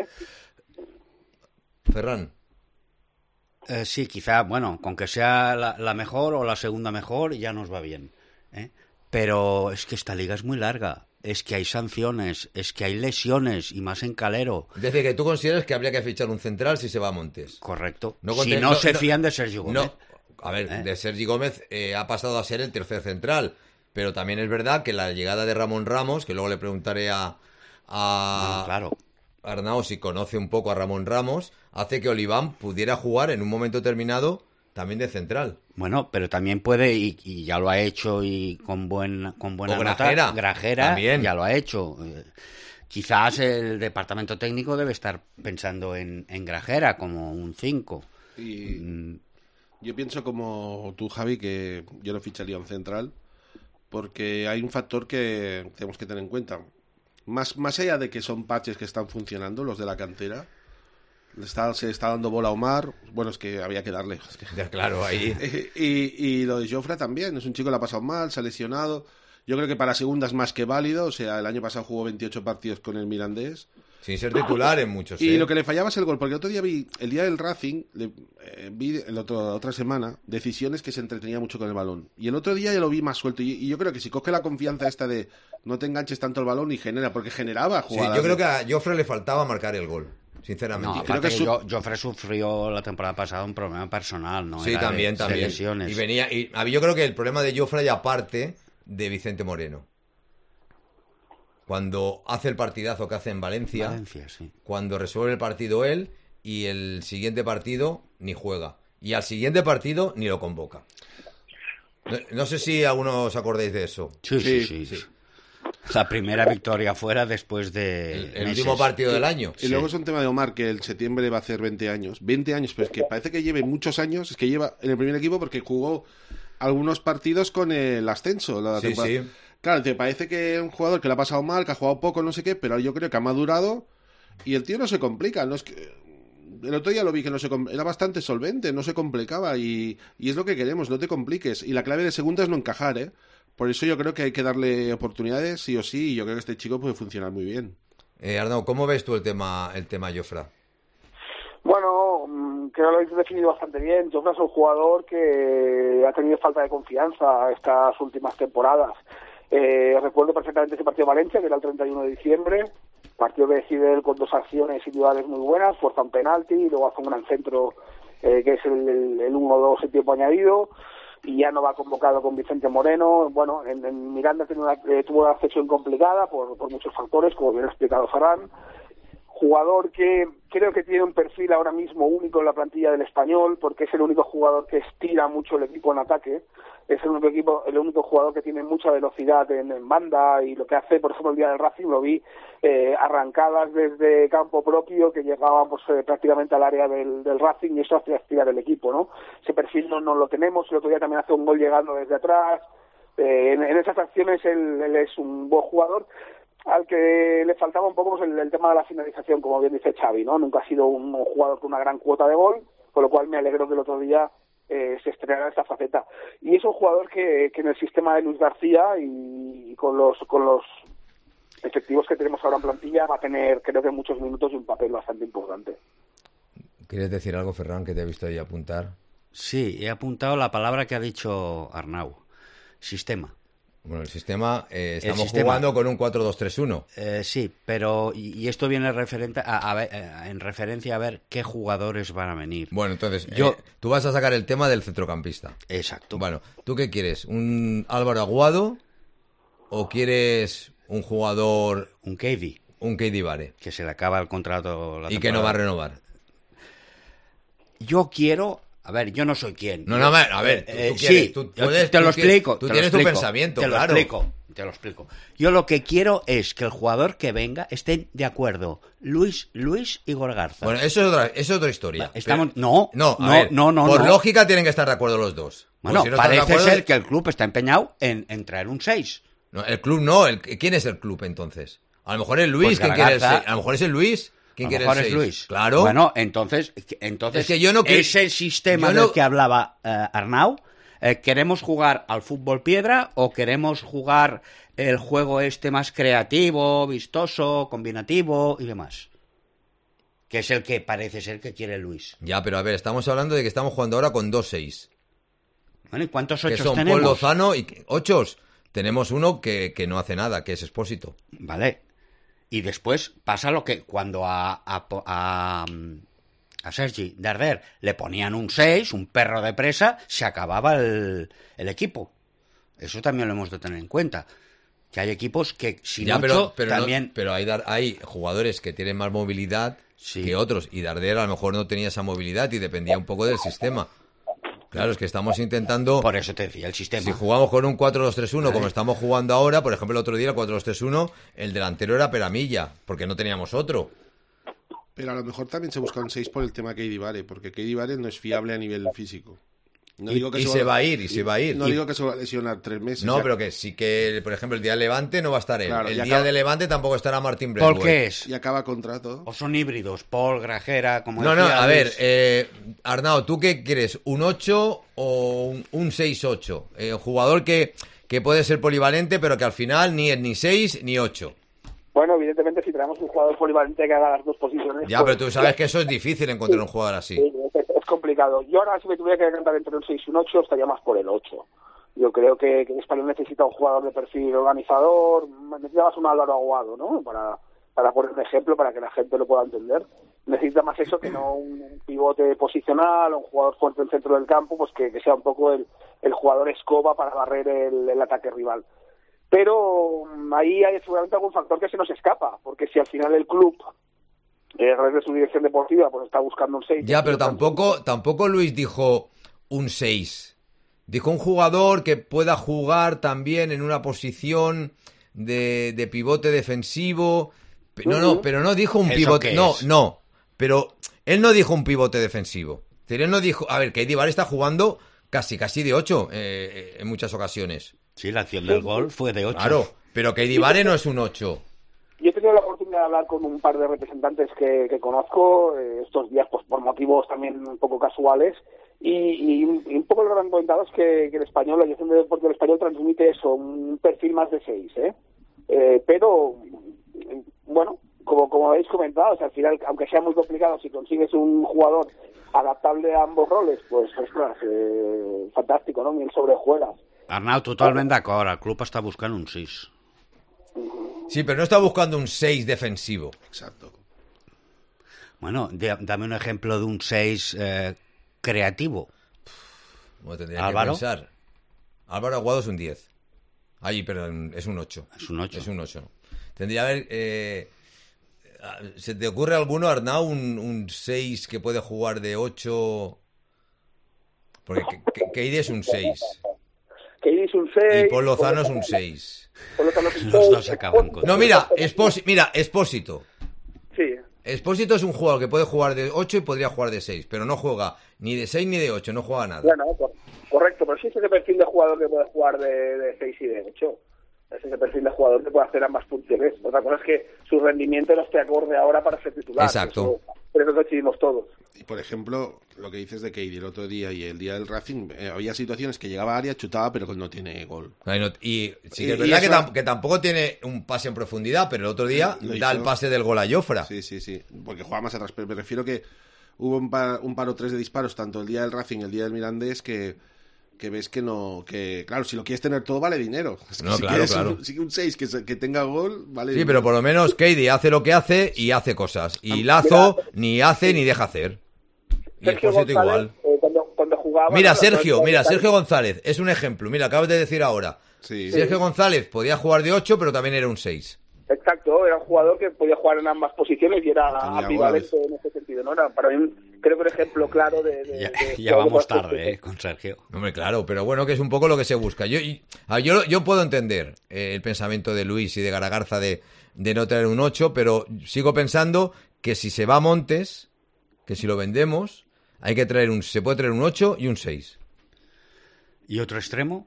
Ferran. Eh, sí, quizá, bueno, con que sea la, la mejor o la segunda mejor ya nos va bien, ¿eh? Pero es que esta liga es muy larga, es que hay sanciones, es que hay lesiones y más en Calero. Es decir, que tú consideras que habría que fichar un central si se va a Montes. Correcto. No si conte- no, no- se no- fían de Sergio Gómez. No, a ver, ¿Eh? de Sergi Gómez eh, ha pasado a ser el tercer central, pero también es verdad que la llegada de Ramón Ramos, que luego le preguntaré a, a, No, claro. Arnau, si conoce un poco a Ramón Ramos, hace que Oliván pudiera jugar en un momento determinado también de central. Bueno, pero también puede, y, y ya lo ha hecho y con, buen, con buena o nota, Grajera, Grajera también. Ya lo ha hecho. Eh, quizás el departamento técnico debe estar pensando en, en Grajera como un cinco. Y Mm, yo pienso como tú, Javi, que yo no ficharía un central porque hay un factor que tenemos que tener en cuenta. Más, más allá de que son patches que están funcionando, los de la cantera, le está, se está dando bola a Omar. Bueno, es que había que darle. Es que... Ya, claro, ahí. y, y lo de Jofre también. Es un chico que le ha pasado mal, se ha lesionado. Yo creo que para segunda es más que válido. O sea, el año pasado jugó veintiocho partidos con el Mirandés. Sin ser titular en muchos. Y ¿eh? lo que le fallaba es el gol, porque el otro día vi, el día del Racing, le, eh, vi el otro, la otra semana, decisiones que se entretenía mucho con el balón. Y el otro día ya lo vi más suelto. Y, y yo creo que si coge la confianza esta de no te enganches tanto el balón y genera, porque generaba Sí, jugadas. yo creo que a Jofre le faltaba marcar el gol, sinceramente. No, creo aparte que que su- Jo- Jofre sufrió la temporada pasada un problema personal, ¿no? Sí, Era de- también, de también. lesiones. Y venía, y a mí yo creo que el problema de Jofre ya parte de Vicente Moreno. Cuando hace el partidazo que hace en Valencia, Valencia, sí. cuando resuelve el partido él y el siguiente partido ni juega. Y al siguiente partido ni lo convoca. No, no sé si algunos os acordáis de eso. Sí, sí, sí, Sí, sí. La primera victoria fuera después de El, el meses. último partido del año. Y luego es un tema de Omar, que el septiembre va a hacer veinte años. veinte años, pero es que parece que lleve muchos años. Es que lleva en el primer equipo porque jugó algunos partidos con el ascenso. La Sí, temporada. sí. Claro, te parece que es un jugador que le ha pasado mal, que ha jugado poco, no sé qué, pero yo creo que ha madurado y el tío no se complica. No es que... El otro día lo vi que no se com- era bastante solvente, no se complicaba y, y es lo que queremos, no te compliques. Y la clave de segunda es no encajar, ¿eh? Por eso yo creo que hay que darle oportunidades sí o sí y yo creo que este chico puede funcionar muy bien. Eh, Arnau, ¿cómo ves tú el tema, el tema Jofre? Bueno, mm, creo que lo habéis definido bastante bien. Jofre es un jugador que ha tenido falta de confianza estas últimas temporadas. Eh, recuerdo perfectamente ese partido de Valencia, que era el treinta y uno de diciembre, partido que decide él con dos acciones individuales muy buenas, fuerza un penalti y luego hace un gran centro eh, que es el, el, el uno dos en tiempo añadido, y ya no va convocado con Vicente Moreno. Bueno, en, en Miranda tiene una, eh, tuvo una sesión complicada por, por muchos factores, como bien ha explicado Ferran. Jugador que creo que tiene un perfil ahora mismo único en la plantilla del Español, porque es el único jugador que estira mucho el equipo en ataque, es el único equipo, el único jugador que tiene mucha velocidad en, en banda, y lo que hace, por ejemplo, el día del Racing lo vi eh, arrancadas desde campo propio que llegaban pues, eh, prácticamente al área del, del Racing, y eso hace estirar el equipo, ¿no? Ese perfil no, no lo tenemos. El otro día también hace un gol llegando desde atrás. Eh, en, en esas acciones él, él es un buen jugador, al que le faltaba un poco pues, el, el tema de la finalización, como bien dice Xavi, ¿no? Nunca ha sido un, un jugador con una gran cuota de gol, con lo cual me alegro que el otro día eh, se estrenara esta faceta. Y es un jugador que, que en el sistema de Luis García y, y con los con los efectivos que tenemos ahora en plantilla va a tener, creo que muchos minutos y un papel bastante importante. ¿Quieres decir algo, Ferran, que te he visto ahí apuntar? Sí, he apuntado la palabra que ha dicho Arnau. Sistema. Bueno, el sistema, eh, estamos sistema. jugando con un cuatro dos tres uno. Eh, sí, pero y, y esto viene referente a, a ver, eh, en referencia a ver qué jugadores van a venir. Bueno, entonces, Yo- eh, tú vas a sacar el tema del centrocampista. Exacto. Bueno, ¿tú qué quieres? ¿Un Álvaro Aguado o quieres un jugador, Un K D, un Keidi Vare, que se le acaba el contrato la y que no va a temporada. renovar? Yo quiero... A ver, yo no soy quien. No, no, a ver, tú- Eh, tú quieres, sí, tú yo puedes- te lo tú quieres- explico. tú te lo tienes tu explico, pensamiento, te lo claro. explico, te lo explico. Yo lo que quiero es que el jugador que venga esté de acuerdo Luis, Luis y Gorgarza. Bueno, eso es otra, eso es otra historia. Estamos- Pero- no, no, a no, ver, no, no, por no. lógica tienen que estar de acuerdo los dos. Bueno, Pues si no están de parece acuerdo- ser que el club está empeñado en, en traer un seis. No, el club no, el, ¿quién es el club entonces? A lo mejor es Luis, Pues ¿quién quiere el Gargarza. seis? A lo mejor es el Luis, ¿quién A lo quiere mejor el es seis? Luis. Claro. Bueno, entonces, entonces Es que yo no que- es el sistema yo no- del que hablaba eh, Arnau. Eh, ¿Queremos jugar al fútbol piedra o queremos jugar el juego este más creativo, vistoso, combinativo y demás? Que es el que parece ser que quiere Luis. Ya, pero a ver, estamos hablando de que estamos jugando ahora con dos seis. Bueno, ¿y cuántos Que ochos son tenemos? Paul Lozano y ochos. Tenemos uno que, que no hace nada, que es Expósito. Vale. Y después pasa lo que cuando a, a, a, a Sergi Darder le ponían un seis, un perro de presa, se acababa el, el equipo. Eso también lo hemos de tener en cuenta. Que hay equipos que sin Ya, ocho pero, pero, también... no, pero hay, dar- hay jugadores que tienen más movilidad Sí. que otros. Y Darder a lo mejor no tenía esa movilidad y dependía un poco del sistema. Claro, es que estamos intentando... Por eso te decía, el sistema. Si jugamos con un cuatro dos tres uno, Vale. como estamos jugando ahora, por ejemplo, el otro día, el cuatro dos tres uno, el delantero era Peramilla, porque no teníamos otro. Pero a lo mejor también se busca un seis por el tema Keidi Vare, porque Keidi Vare no es fiable a nivel físico. No Y- digo que y se va a ir, y se va a ir. No Y- digo que se va a lesionar tres meses. No, o sea, pero que sí que, por ejemplo, el día de Levante no va a estar él. Claro, el y día acaba- de Levante tampoco estará Martín ¿Por Braithwaite. qué es? Y acaba contrato. O son híbridos, Paul, Grajera, como No, no, decía a ver, Luis. eh, Arnau, ¿tú qué quieres? ¿Un ocho o un, un seis ocho? Eh, un jugador que, que puede ser polivalente, pero que al final ni es ni seis ni ocho. Bueno, evidentemente, si tenemos un jugador polivalente que haga las dos posiciones... Ya, pues, pero tú sabes que eso es difícil encontrar un jugador así. Sí, es, es complicado. Yo ahora, si me tuviera que decantar entre un seis y un ocho, estaría más por el ocho. Yo creo que, que el Español necesita un jugador de perfil organizador, necesita más un Álvaro Aguado, ¿no? Para, para poner un ejemplo, para que la gente lo pueda entender. Necesita más eso que no un pivote posicional o un jugador fuerte en el centro del campo, pues que, que sea un poco el, el jugador escoba para barrer el, el ataque rival. Pero mm, ahí hay seguramente algún factor que se nos escapa, porque si al final el club, eh, a través de su dirección deportiva, pues está buscando un seis... Ya, pero tampoco, tampoco Luis dijo un seis. Dijo un jugador que pueda jugar también en una posición de, de pivote defensivo. Pe- No, no, pero no dijo un ¿Eso pivote. qué No, es? no. Pero él no dijo un pivote defensivo. Es decir, él no dijo. A ver, que Keidi Vare está jugando casi, casi de ocho eh, en muchas ocasiones. Sí, la acción del gol fue de ocho. Claro, pero que Keidi Vare no es un ocho. Yo he tenido la oportunidad de hablar con un par de representantes que, que conozco eh, estos días, pues por motivos también un poco casuales, y, y, un- y un poco lo que han comentado es que, que el español, la dirección de deporte del español transmite eso, un perfil más de seis, ¿eh? Eh, pero, bueno, como, como habéis comentado, o sea, al final, aunque sea muy complicado, si consigues un jugador adaptable a ambos roles, pues, ostras, eh, fantástico, ¿no? Mil sobrejuegas. Arnau, totalment d'acord. El club està buscant un sis. Sí, pero no está buscando un seis defensivo. Exacto. Bueno, de- dame un ejemplo de un seis eh, creativo. Bueno, tendría Álvaro. que pensar. Álvaro Aguado es un diez. Ay, perdón, es un ocho. Es un ocho. Es un ocho. Tendría que haber... eh, ¿Se te ocurre alguno, Arnau, un, un seis que puede jugar de ocho? Porque Ke- Ke- Keidi es un seis. Keidi es un seis. Y Paul Lozano es un seis. Paul Lozano es un Los seis. dos acaban con... No, mira, Espósito, mira, Espósito. Sí. Espósito es un jugador que puede jugar de ocho y podría jugar de seis, pero no juega ni de seis ni de ocho, no juega nada. Bueno, cor- correcto, pero sí es ese perfil de jugador que puede jugar de, de seis y de ocho. Es ese perfil de jugador que puede hacer ambas funciones. Otra cosa es que su rendimiento no esté acorde ahora para ser titular. Exacto. Eso, por eso coincidimos todos. Y por ejemplo, lo que dices de Keidi el otro día y el día del Racing, eh, había situaciones que llegaba a área, chutaba, pero que no tiene gol. Ay, no- Y sí que Y- es y verdad que, eso- tam- que tampoco tiene un pase en profundidad, pero el otro día Lo da hizo. el pase del gol a Jofra. Sí, sí, sí, porque juega más atrás, pero me refiero que hubo un, pa- un par o tres de disparos, tanto el día del Racing y el día del Mirandés, que, que ves que no, que claro, si lo quieres tener todo vale dinero. Es que No, si claro, quieres claro. Un, si un seis que, se- que tenga gol, vale Sí, dinero. pero por lo menos Keidi hace lo que hace y hace cosas. Y Lazo ni hace ni deja hacer. Y Sergio Espósito González, igual. eh, cuando, cuando jugaba... Mira, ¿no? Sergio, La- mira, la- Sergio González es un ejemplo. Mira, acabas de decir ahora. Sí. Sergio González podía jugar de ocho, pero también era un seis. Exacto, era un jugador que podía jugar en ambas posiciones y era Tenía ambivalente en ese sentido, ¿no? Era para mí, creo que un ejemplo claro de... de- Ya, de- ya de- vamos de- tarde, ¿eh? Con Sergio. Hombre, claro, pero bueno, que es un poco lo que se busca. Yo, y- a ver, yo, yo puedo entender eh, el pensamiento de Luis y de Garagarza de, de no traer un ocho, pero sigo pensando que si se va a Montes, que si lo vendemos, hay que traer un, se puede traer un ocho y un seis. ¿Y otro extremo?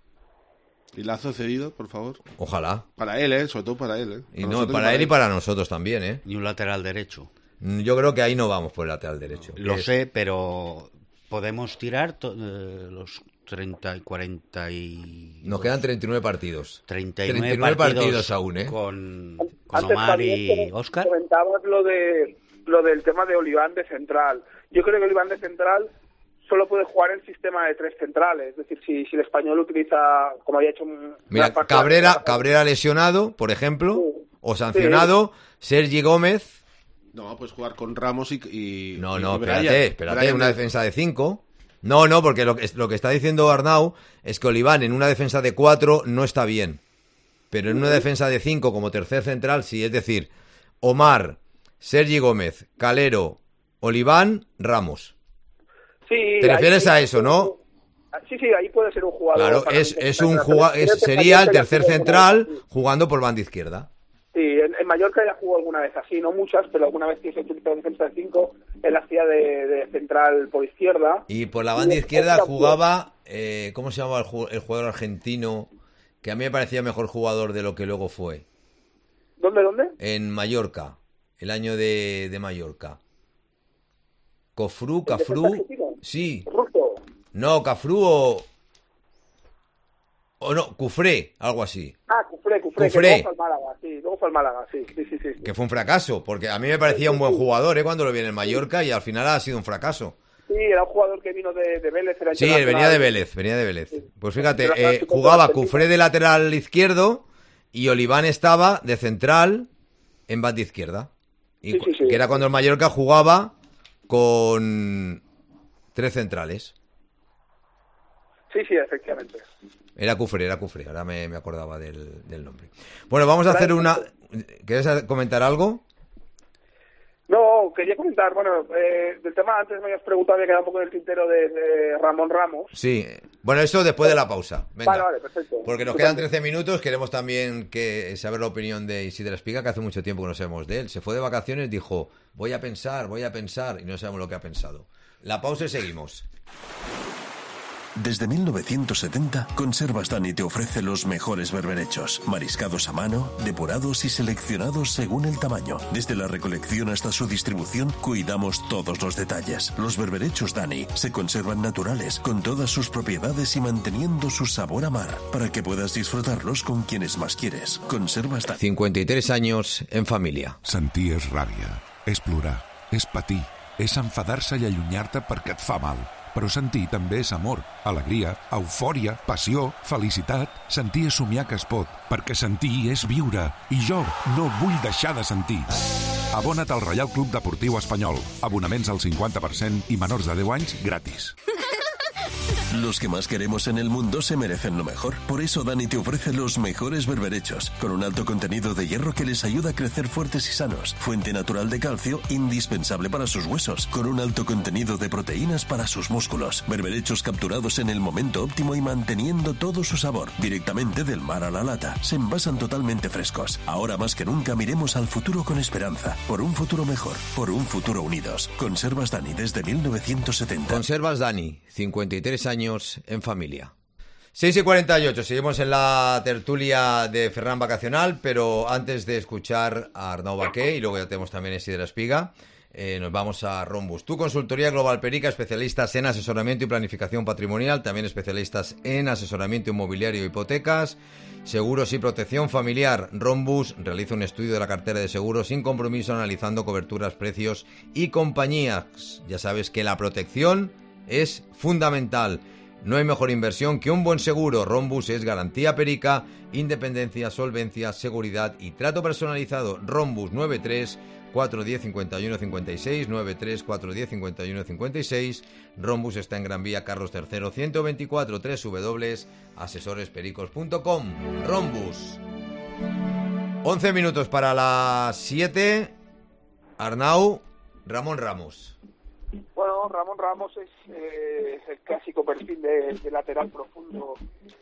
Y Lazo cedido, por favor. Ojalá. Para él, ¿eh? Sobre todo para él, ¿eh? Y Para no, nosotros para él y para nosotros también, ¿eh? Ni un lateral derecho. Mm, Yo creo que ahí no vamos por el lateral derecho. Lo Es- sé, pero podemos tirar to- eh, los treinta y cuarenta y... Nos quedan treinta y nueve partidos. treinta y nueve, treinta y nueve partidos, partidos aún, ¿eh? Con, con Antes Omar también y Óscar. comentabas lo de lo del tema de Oliván de central. Yo creo que Oliván de central solo puede jugar en sistema de tres centrales. Es decir, si, si el español utiliza, como había hecho... un- Mira, una parte de la Cabrera, temporada- Cabrera lesionado, por ejemplo, Sí. o sancionado, Sergi Gómez. No, puedes jugar con Ramos y... y No, y no, Brian. espérate, espérate, Brian una de- defensa de cinco. No, no, porque lo que, lo que está diciendo Arnau es que Oliván en una defensa de cuatro no está bien. pero en una defensa de cinco como tercer central sí, es decir, Omar, Sergi Gómez, Calero, Oliván, Ramos. Sí, ¿Te refieres ahí, a eso, no? Sí, sí, ahí puede ser un jugador. Claro, para es, mí, es para un la jugador, selección sería el española tercer ya jugó central alguna vez así. jugando por banda izquierda. Sí, en, en Mallorca ya jugó alguna vez así, no muchas, pero alguna vez que se utilizó defensa de cinco, él hacía de, de central por izquierda. Y por la banda Y izquierda otra jugaba, eh, ¿cómo se llamaba el, ju- el jugador argentino? Que a mí me parecía mejor jugador de lo que luego fue. ¿Dónde, dónde? En Mallorca, el año de, de Mallorca. Cofrú, ¿El defensa Cafrú, argentino? sí. Russo. No, Cafrú o... O no, Cufré, algo así. Ah, Cufré, Cufré, Cufré. que luego fue al Málaga, sí, luego fue al Málaga, sí, sí, sí, sí. Que fue un fracaso, porque a mí me parecía un buen jugador, ¿eh? Cuando lo vi en el Mallorca y al final ha sido un fracaso. Sí, era un jugador que vino de, de Vélez. Era Sí, él internacional. venía de Vélez, venía de Vélez. Sí. Pues fíjate, Pero eh, claro, jugaba sí, Cufré de lateral izquierdo y Oliván estaba de central en banda izquierda. Y, Sí, sí, sí. Que era cuando el Mallorca jugaba con tres centrales. Sí, sí, efectivamente. Era Cufré, era Cufré, ahora me, me acordaba del, del nombre. Bueno, vamos a hacer una... ¿Quieres comentar algo? No, quería comentar, bueno, eh, del tema antes me habías preguntado, había quedado un poco en el tintero de, de Ramón Ramos. Sí, bueno, eso después de la pausa. Venga. Vale, vale, perfecto. Porque nos quedan trece minutos, queremos también que saber la opinión de Isidre Espiga, que hace mucho tiempo que no sabemos de él. Se fue de vacaciones, dijo, voy a pensar, voy a pensar, y no sabemos lo que ha pensado. La pausa y seguimos. Desde mil novecientos setenta, Conservas Dani te ofrece los mejores berberechos, mariscados a mano, depurados y seleccionados según el tamaño. Desde la recolección hasta su distribución, cuidamos todos los detalles. Los berberechos Dani se conservan naturales, con todas sus propiedades y manteniendo su sabor a mar, para que puedas disfrutarlos con quienes más quieres. Conservas Dani. cincuenta y tres años en familia. Sentir és ràbia, és plorar, és patir, és enfadar-se i allunyar-te perquè et fa mal. Però sentir també és amor, alegria, eufòria, passió, felicitat. Sentir és somiar que es pot, perquè sentir és viure. I jo no vull deixar de sentir. Abona't al Reial Club Deportiu Espanyol. Abonaments al cinquanta per cent i menors de deu anys gratis. Los que más queremos en el mundo se merecen lo mejor. Por eso Dani te ofrece los mejores berberechos, con un alto contenido de hierro que les ayuda a crecer fuertes y sanos. Fuente natural de calcio, indispensable para sus huesos, con un alto contenido de proteínas para sus músculos. Berberechos capturados en el momento óptimo y manteniendo todo su sabor, directamente del mar a la lata. Se envasan totalmente frescos. Ahora más que nunca miremos al futuro con esperanza. Por un futuro mejor, por un futuro unidos. Conservas Dani desde mil novecientos setenta. Conservas Dani, cincuenta y tres años en familia. seis y cuarenta y ocho, seguimos en la tertulia de Ferran Vacacional, pero antes de escuchar a Arnau Baqué, y luego ya tenemos también a Isidre Espiga, eh, nos vamos a Rombus. Tu consultoría Global Perica, especialistas en asesoramiento y planificación patrimonial, también especialistas en asesoramiento inmobiliario e hipotecas, seguros y protección familiar. Rombus realiza un estudio de la cartera de seguros sin compromiso, analizando coberturas, precios y compañías. Ya sabes que la protección es fundamental. No hay mejor inversión que un buen seguro. Rombus es garantía perica, independencia, solvencia, seguridad y trato personalizado. Rombus nueve tres cuatro uno cero cinco uno cinco seis, nueve tres cuatro uno cero cinco uno cinco seis. Rombus está en Gran Vía Carlos tercero ciento veinticuatro, doble u doble u doble u punto asesores pericos punto com. Rombus. once minutos para las siete. Arnau, Ramón Ramos. Bueno, Ramón Ramos es eh, el clásico perfil de, de lateral profundo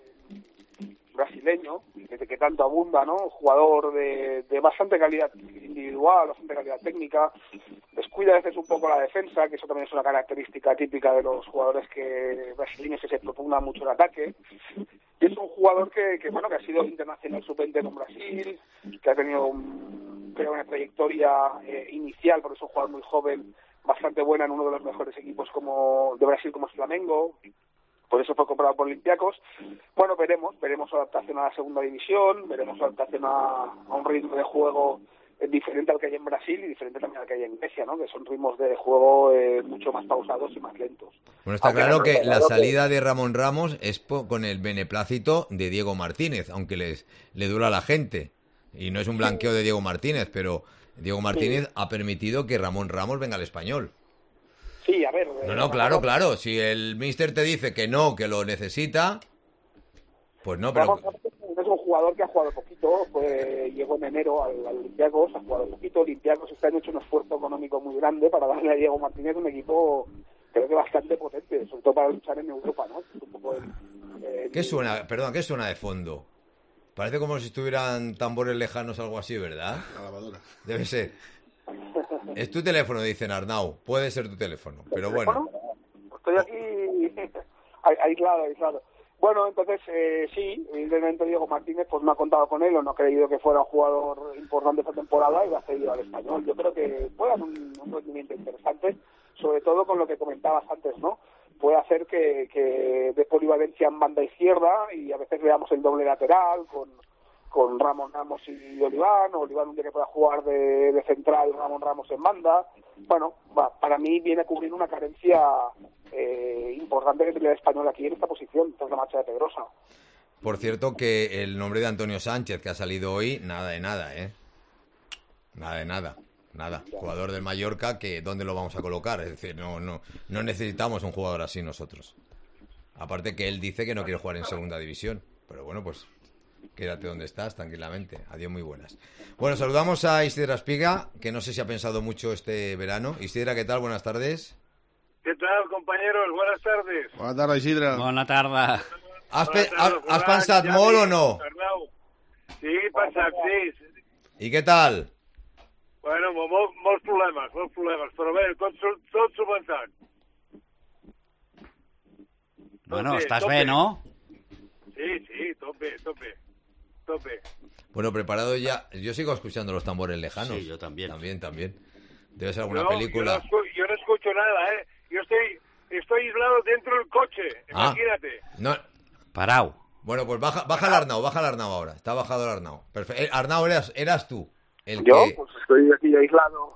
brasileño, que, que tanto abunda, ¿no? Jugador de, de bastante calidad individual, bastante calidad técnica, descuida a veces un poco la defensa, que eso también es una característica típica de los jugadores que brasileños que se propugnan mucho el ataque. Y es un jugador que, que bueno, que ha sido internacional sub veinte con Brasil, que ha tenido un, creo, una trayectoria eh, inicial, porque es un jugador muy joven, bastante buena en uno de los mejores equipos como de Brasil, como es Flamengo. Por eso fue comprado por Olympiacos. Bueno, veremos, veremos su adaptación a la segunda división, veremos su adaptación a, a un ritmo de juego diferente al que hay en Brasil y diferente también al que hay en Grecia, ¿no? Que son ritmos de juego eh, mucho más pausados y más lentos. Bueno, está Aunque claro que la claro salida que... de Ramón Ramos es po- con el beneplácito de Diego Martínez, aunque les le dura a la gente. Y no es un blanqueo de Diego Martínez, pero Diego Martínez sí ha permitido que Ramón Ramos venga al Español. Sí, a ver... No, no, claro, claro. Si el míster te dice que no, que lo necesita, pues no, pero... Ramón Ramos es es un jugador que ha jugado poquito, pues, llegó en enero al, al Olympiacos, ha jugado poquito. Olympiacos este año ha hecho un esfuerzo económico muy grande para darle a Diego Martínez un equipo, creo que bastante potente, sobre todo para luchar en Europa, ¿no? Es un poco el, el... ¿Qué suena, perdón, qué suena de fondo? Parece como si estuvieran tambores lejanos o algo así, ¿verdad? La lavadora. Debe ser. Es tu teléfono, dicen Arnau. Puede ser tu teléfono, pero bueno. Estoy aquí aislado, aislado. Bueno, entonces eh, sí, evidentemente Diego Martínez pues no ha contado con él o no ha creído que fuera un jugador importante esta temporada y va a seguir al Español. Yo creo que puede dar un, un rendimiento interesante, sobre todo con lo que comentabas antes, ¿no? Puede hacer que, que de polivalencia en banda izquierda y a veces veamos el doble lateral con, con Ramón Ramos y Oliván, o Oliván un día que pueda jugar de, de central, Ramón Ramos en banda. Bueno, va, para mí viene a cubrir una carencia eh, importante que tenía el Español aquí en esta posición, tras la marcha de Pedrosa. Por cierto que el nombre de Antonio Sánchez que ha salido hoy, nada de nada, ¿eh? Nada de nada. Nada, jugador del Mallorca, que ¿dónde lo vamos a colocar? Es decir, no no no necesitamos un jugador así nosotros. Aparte que él dice que no quiere jugar en segunda división. Pero bueno, pues quédate donde estás, tranquilamente. Adiós, muy buenas. Bueno, saludamos a Isidra Espiga, que no sé si ha pensado mucho este verano. Isidra, ¿qué tal? Buenas tardes. ¿Qué tal, compañeros? Buenas tardes. Buenas tardes, Isidra. Bona tarda. ¿Has, pe has, has pensat molt o no? Sí, he pensat, sí. I què tal? Bueno, mol, molts problemes, molts problemes, però bé, tot, tot subvençat. Bueno, estàs bé, ¿no? Sí, sí, tot bé, tot bé, tot bé. Bueno, preparado ya. Yo sigo escuchando los tambores lejanos. Sí, yo también. También, también. Debe ser alguna no, película. Yo no, yo no escucho nada, ¿eh? Yo estoy, estoy aislado dentro del coche, ah, imagínate. No. Parau. Bueno, pues baja, baja el Arnau, baja el Arnau ahora. Está bajado el Arnau. Perfecto. Arnau, eras, eras tú. El ¿Yo? que... Pues estoy aquí aislado.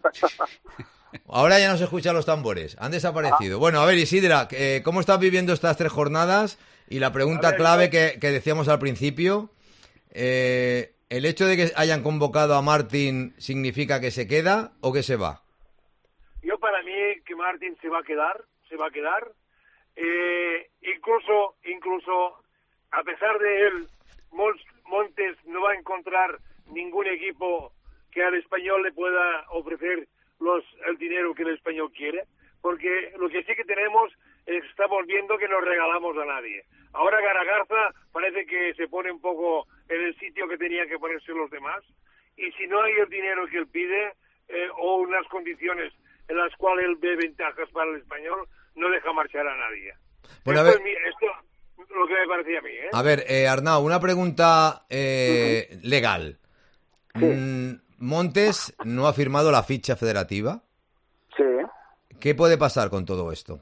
Ahora ya no se escuchan los tambores, han desaparecido. Ah. Bueno, a ver, Isidra, eh, ¿cómo estás viviendo estas tres jornadas? Y la pregunta ver, clave yo... que, que decíamos al principio, eh, ¿el hecho de que hayan convocado a Martín significa que se queda o que se va? Yo para mí que Martín se va a quedar, se va a quedar. Eh, incluso, incluso, a pesar de él, Montes no va a encontrar ningún equipo que al Español le pueda ofrecer los el dinero que el Español quiere, porque lo que sí que tenemos es, estamos viendo que no regalamos a nadie. Ahora Garagarza parece que se pone un poco en el sitio que tenían que ponerse los demás, y si no hay el dinero que él pide eh, o unas condiciones en las cuales él ve ventajas para el Español, no deja marchar a nadie. Bueno, esto, a ver... es mi, esto es lo que me parecía a mí, ¿eh? A ver, eh, Arnau, una pregunta eh, uh-huh. legal. Sí. Mm, Montes no ha firmado la ficha federativa. Sí. ¿Qué puede pasar con todo esto?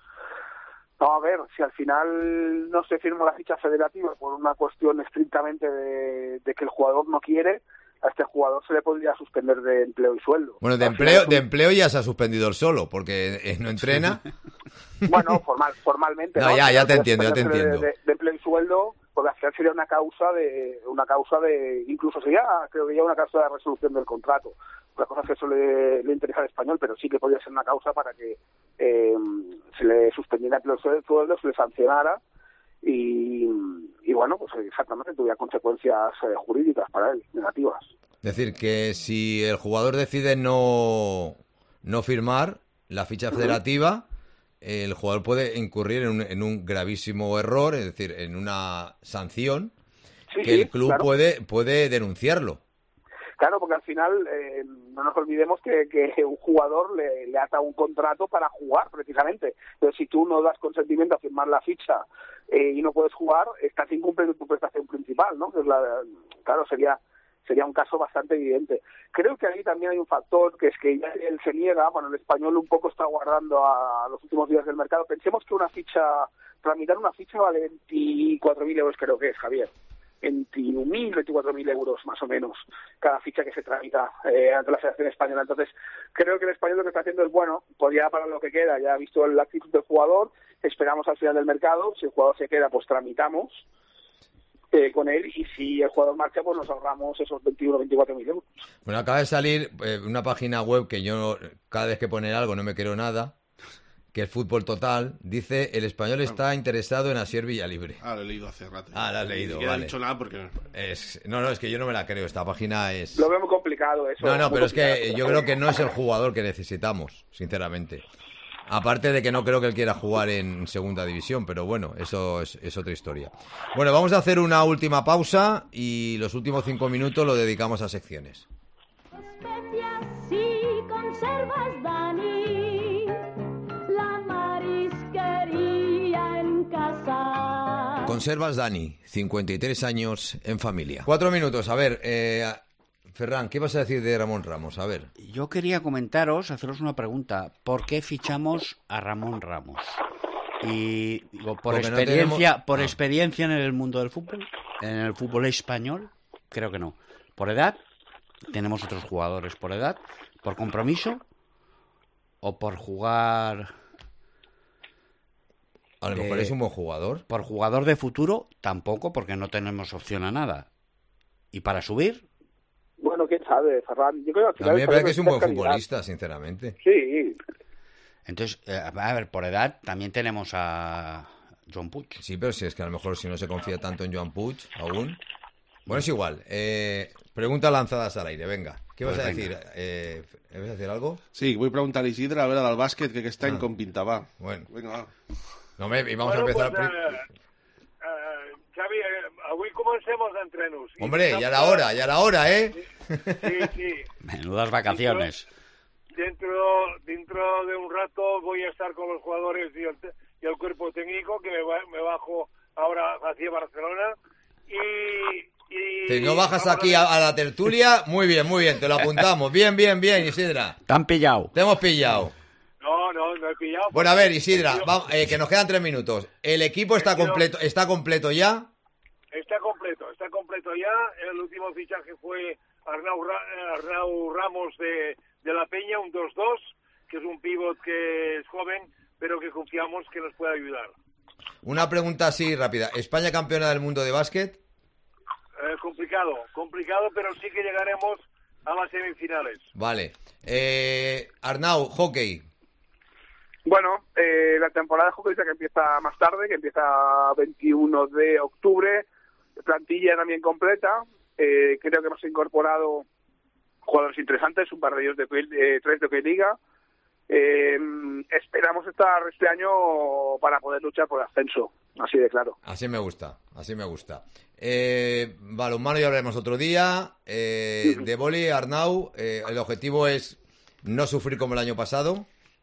No, a ver, si al final no se firma la ficha federativa por una cuestión estrictamente de, de que el jugador no quiere, a este jugador se le podría suspender de empleo y sueldo. Bueno, de empleo, de empleo ya se ha suspendido el solo, porque eh, no entrena. Bueno, formal, formalmente. No, ¿no? ya, ya te entiendo, ya te entiendo. De, de, de empleo y sueldo, porque al final sería una causa de, una causa de, incluso sería, creo que ya una causa de resolución del contrato. La cosa es que eso le, le interesa al Español, pero sí que podría ser una causa para que eh, se le suspendiera el empleo y sueldo, se le sancionara. Y, y bueno, pues exactamente tuviera consecuencias eh, jurídicas para él, negativas. Es decir, que si el jugador decide no, no firmar la ficha federativa, uh-huh. el jugador puede incurrir en un, en un gravísimo error, es decir, en una sanción, sí, que sí, el club claro. puede, puede denunciarlo. Claro, porque al final eh, no nos olvidemos que, que un jugador le, le ata un contrato para jugar, precisamente. Pero si tú no das consentimiento a firmar la ficha eh, y no puedes jugar, estás incumpliendo tu prestación principal, ¿no? Que es la, claro, sería sería un caso bastante evidente. Creo que ahí también hay un factor, que es que ya él se niega, bueno, el Español un poco está guardando a, a los últimos días del mercado. Pensemos que una ficha, tramitar una ficha vale veinticuatro mil euros, creo que es, Javier. veintiún mil, veinticuatro mil euros más o menos cada ficha que se tramita eh, ante la Federación Española. Entonces creo que el Español lo que está haciendo es, bueno, pues ya para lo que queda, ya ha visto la actitud del jugador, esperamos al final del mercado, si el jugador se queda pues tramitamos eh, con él, y si el jugador marcha pues nos ahorramos esos veintiuno, veinticuatro mil euros. Bueno, acaba de salir eh, una página web que yo cada vez que pone algo no me creo nada, que es Fútbol Total, dice: el Español está interesado en Asier Villalibre. Ah, lo he leído hace rato. Ah, lo has leído, Ni vale. No he dicho nada porque... Es, no, no, es que yo no me la creo, esta página es... Lo veo muy complicado eso. No, no, muy pero es que complicado. yo creo que no es el jugador que necesitamos, sinceramente. Aparte de que no creo que él quiera jugar en segunda división, pero bueno, eso es, es otra historia. Bueno, vamos a hacer una última pausa y los últimos cinco minutos lo dedicamos a secciones. Especias y conservas, Dani, la marisquería en casa. Conservas Dani, cincuenta y tres años en familia. Cuatro minutos, a ver, eh, Ferran, ¿qué vas a decir de Ramón Ramos? A ver. Yo quería comentaros, haceros una pregunta. ¿Por qué fichamos a Ramón Ramos? Y digo, por Porque no experiencia, tenemos- por Ah. experiencia en el mundo del fútbol, en el fútbol español, creo que no. Por edad, tenemos otros jugadores por edad, por compromiso o por jugar, A lo mejor Eh, es un buen jugador. por jugador de futuro, tampoco, porque no tenemos opción a nada. Y para subir, Bueno, quién sabe, Ferran. Yo creo que al final A mí me parece que es un buen calidad. futbolista, sinceramente. Sí, entonces, eh, a ver, por edad también tenemos a John Puig. Sí, pero si es que a lo mejor si no se confía tanto en Joan Puig aún... Bueno, es igual. Eh, preguntas lanzadas al aire, venga. ¿Qué vas Pues a venga. decir? Eh, ¿Vas a decir algo? Sí, voy a preguntar a Isidra a ver al básquet que, que está en Ah. con pinta, va. Bueno. Venga, va. No, me, y vamos Bueno, a empezar... pues, pri- eh, eh, Xavi, eh, avui comencem els entrenos. I Hombre, dissabte- ya era hora, ya era hora, ¿eh? Sí, sí. Menudas vacaciones. Dentro, dentro de un rato voy a estar con los jugadores y el, te- y el cuerpo técnico, que me, va- me bajo ahora hacia Barcelona. Y... y Si no bajas vamos aquí a ver- a, a la tertulia, muy bien, muy bien, te lo apuntamos. Bien, bien, bien, Isidra. Te han pillado. Te hemos pillado. No, no, no he pillado. Bueno, a ver, Isidra, Yo- va- eh, que nos quedan tres minutos. ¿El equipo está Yo- completo, está completo ya? Está completo, está completo ya. El último fichaje fue Arnau, Ra- Arnau Ramos de, de la Peña, un dos dos, que es un pívot que es joven, pero que confiamos que nos puede ayudar. Una pregunta así rápida. ¿España campeona del mundo de básquet? Eh, complicado, complicado, pero sí que llegaremos a las semifinales. Vale. Eh, Arnau, hockey. bueno, eh, la temporada de hockey que empieza más tarde, que empieza veintiuno de octubre, plantilla también completa. Eh, creo que hemos incorporado jugadores interesantes, un par de ellos de eh, tres de hockey liga. Eh, esperamos estar este año para poder luchar por el ascenso, así de claro. Así me gusta, así me gusta. Eh, balonmano ya hablaremos otro día. Eh, de vóley, Arnau, eh, el objetivo es no sufrir como el año pasado.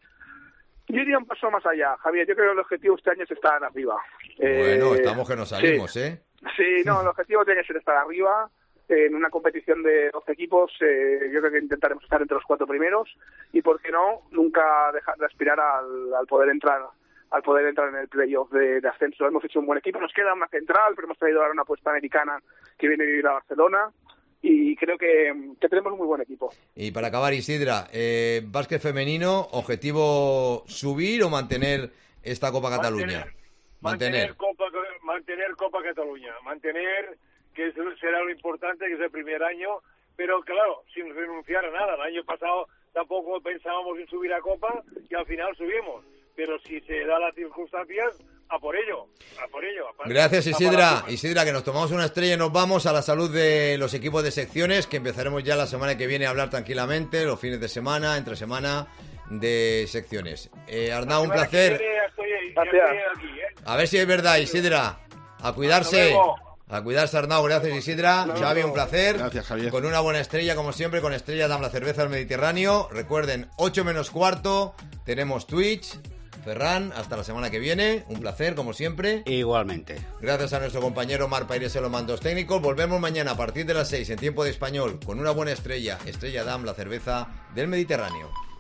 Yo iría un paso más allá, Javier. Yo creo que el objetivo este año es estar arriba. Bueno, Eh, estamos que nos salimos, sí. ¿eh? Sí, no, el objetivo tiene que ser estar arriba. Eh, en una competición de doce equipos, eh, yo creo que intentaremos estar entre los cuatro primeros y, por qué no, nunca dejar de aspirar al, al poder entrar al poder entrar en el playoff de, de ascenso. Hemos hecho un buen equipo, nos queda una central, pero hemos traído ahora una apuesta americana que viene a vivir a Barcelona y creo que, que tenemos un muy buen equipo. Y para acabar, Isidra, eh, básquet femenino, objetivo subir o mantener esta Copa Cataluña. Mantener, Mantener. Copa, mantener Copa Cataluña, mantener, que eso será lo importante, que es el primer año, pero claro, sin renunciar a nada. El año pasado tampoco pensábamos en subir a Copa y al final subimos, pero si se dan las circunstancias, a por ello, a por ello. a- Gracias, a por Isidra. la Copa. Isidra, que nos tomamos una estrella y nos vamos a la salud de los equipos de secciones, que empezaremos ya la semana que viene a hablar tranquilamente, los fines de semana, entre semana, de secciones. Eh, Arnau, un La semana que placer. viene ya estoy, ya Gracias. estoy aquí, ¿eh? A ver si es verdad, Isidra. A cuidarse. Hasta luego. A cuidarse, Arnau. Gracias, Isidra. Xavi, un placer. Gracias, Javier. Con una buena estrella, como siempre, con Estrella Dam, la cerveza del Mediterráneo. Recuerden, ocho menos cuarto. Tenemos Twitch. Ferran, hasta la semana que viene. Un placer, como siempre. Igualmente. Gracias a nuestro compañero Mar Paires en los mandos técnicos. Volvemos mañana a partir de las seis en tiempo de español con una buena estrella. Estrella Dam, la cerveza del Mediterráneo.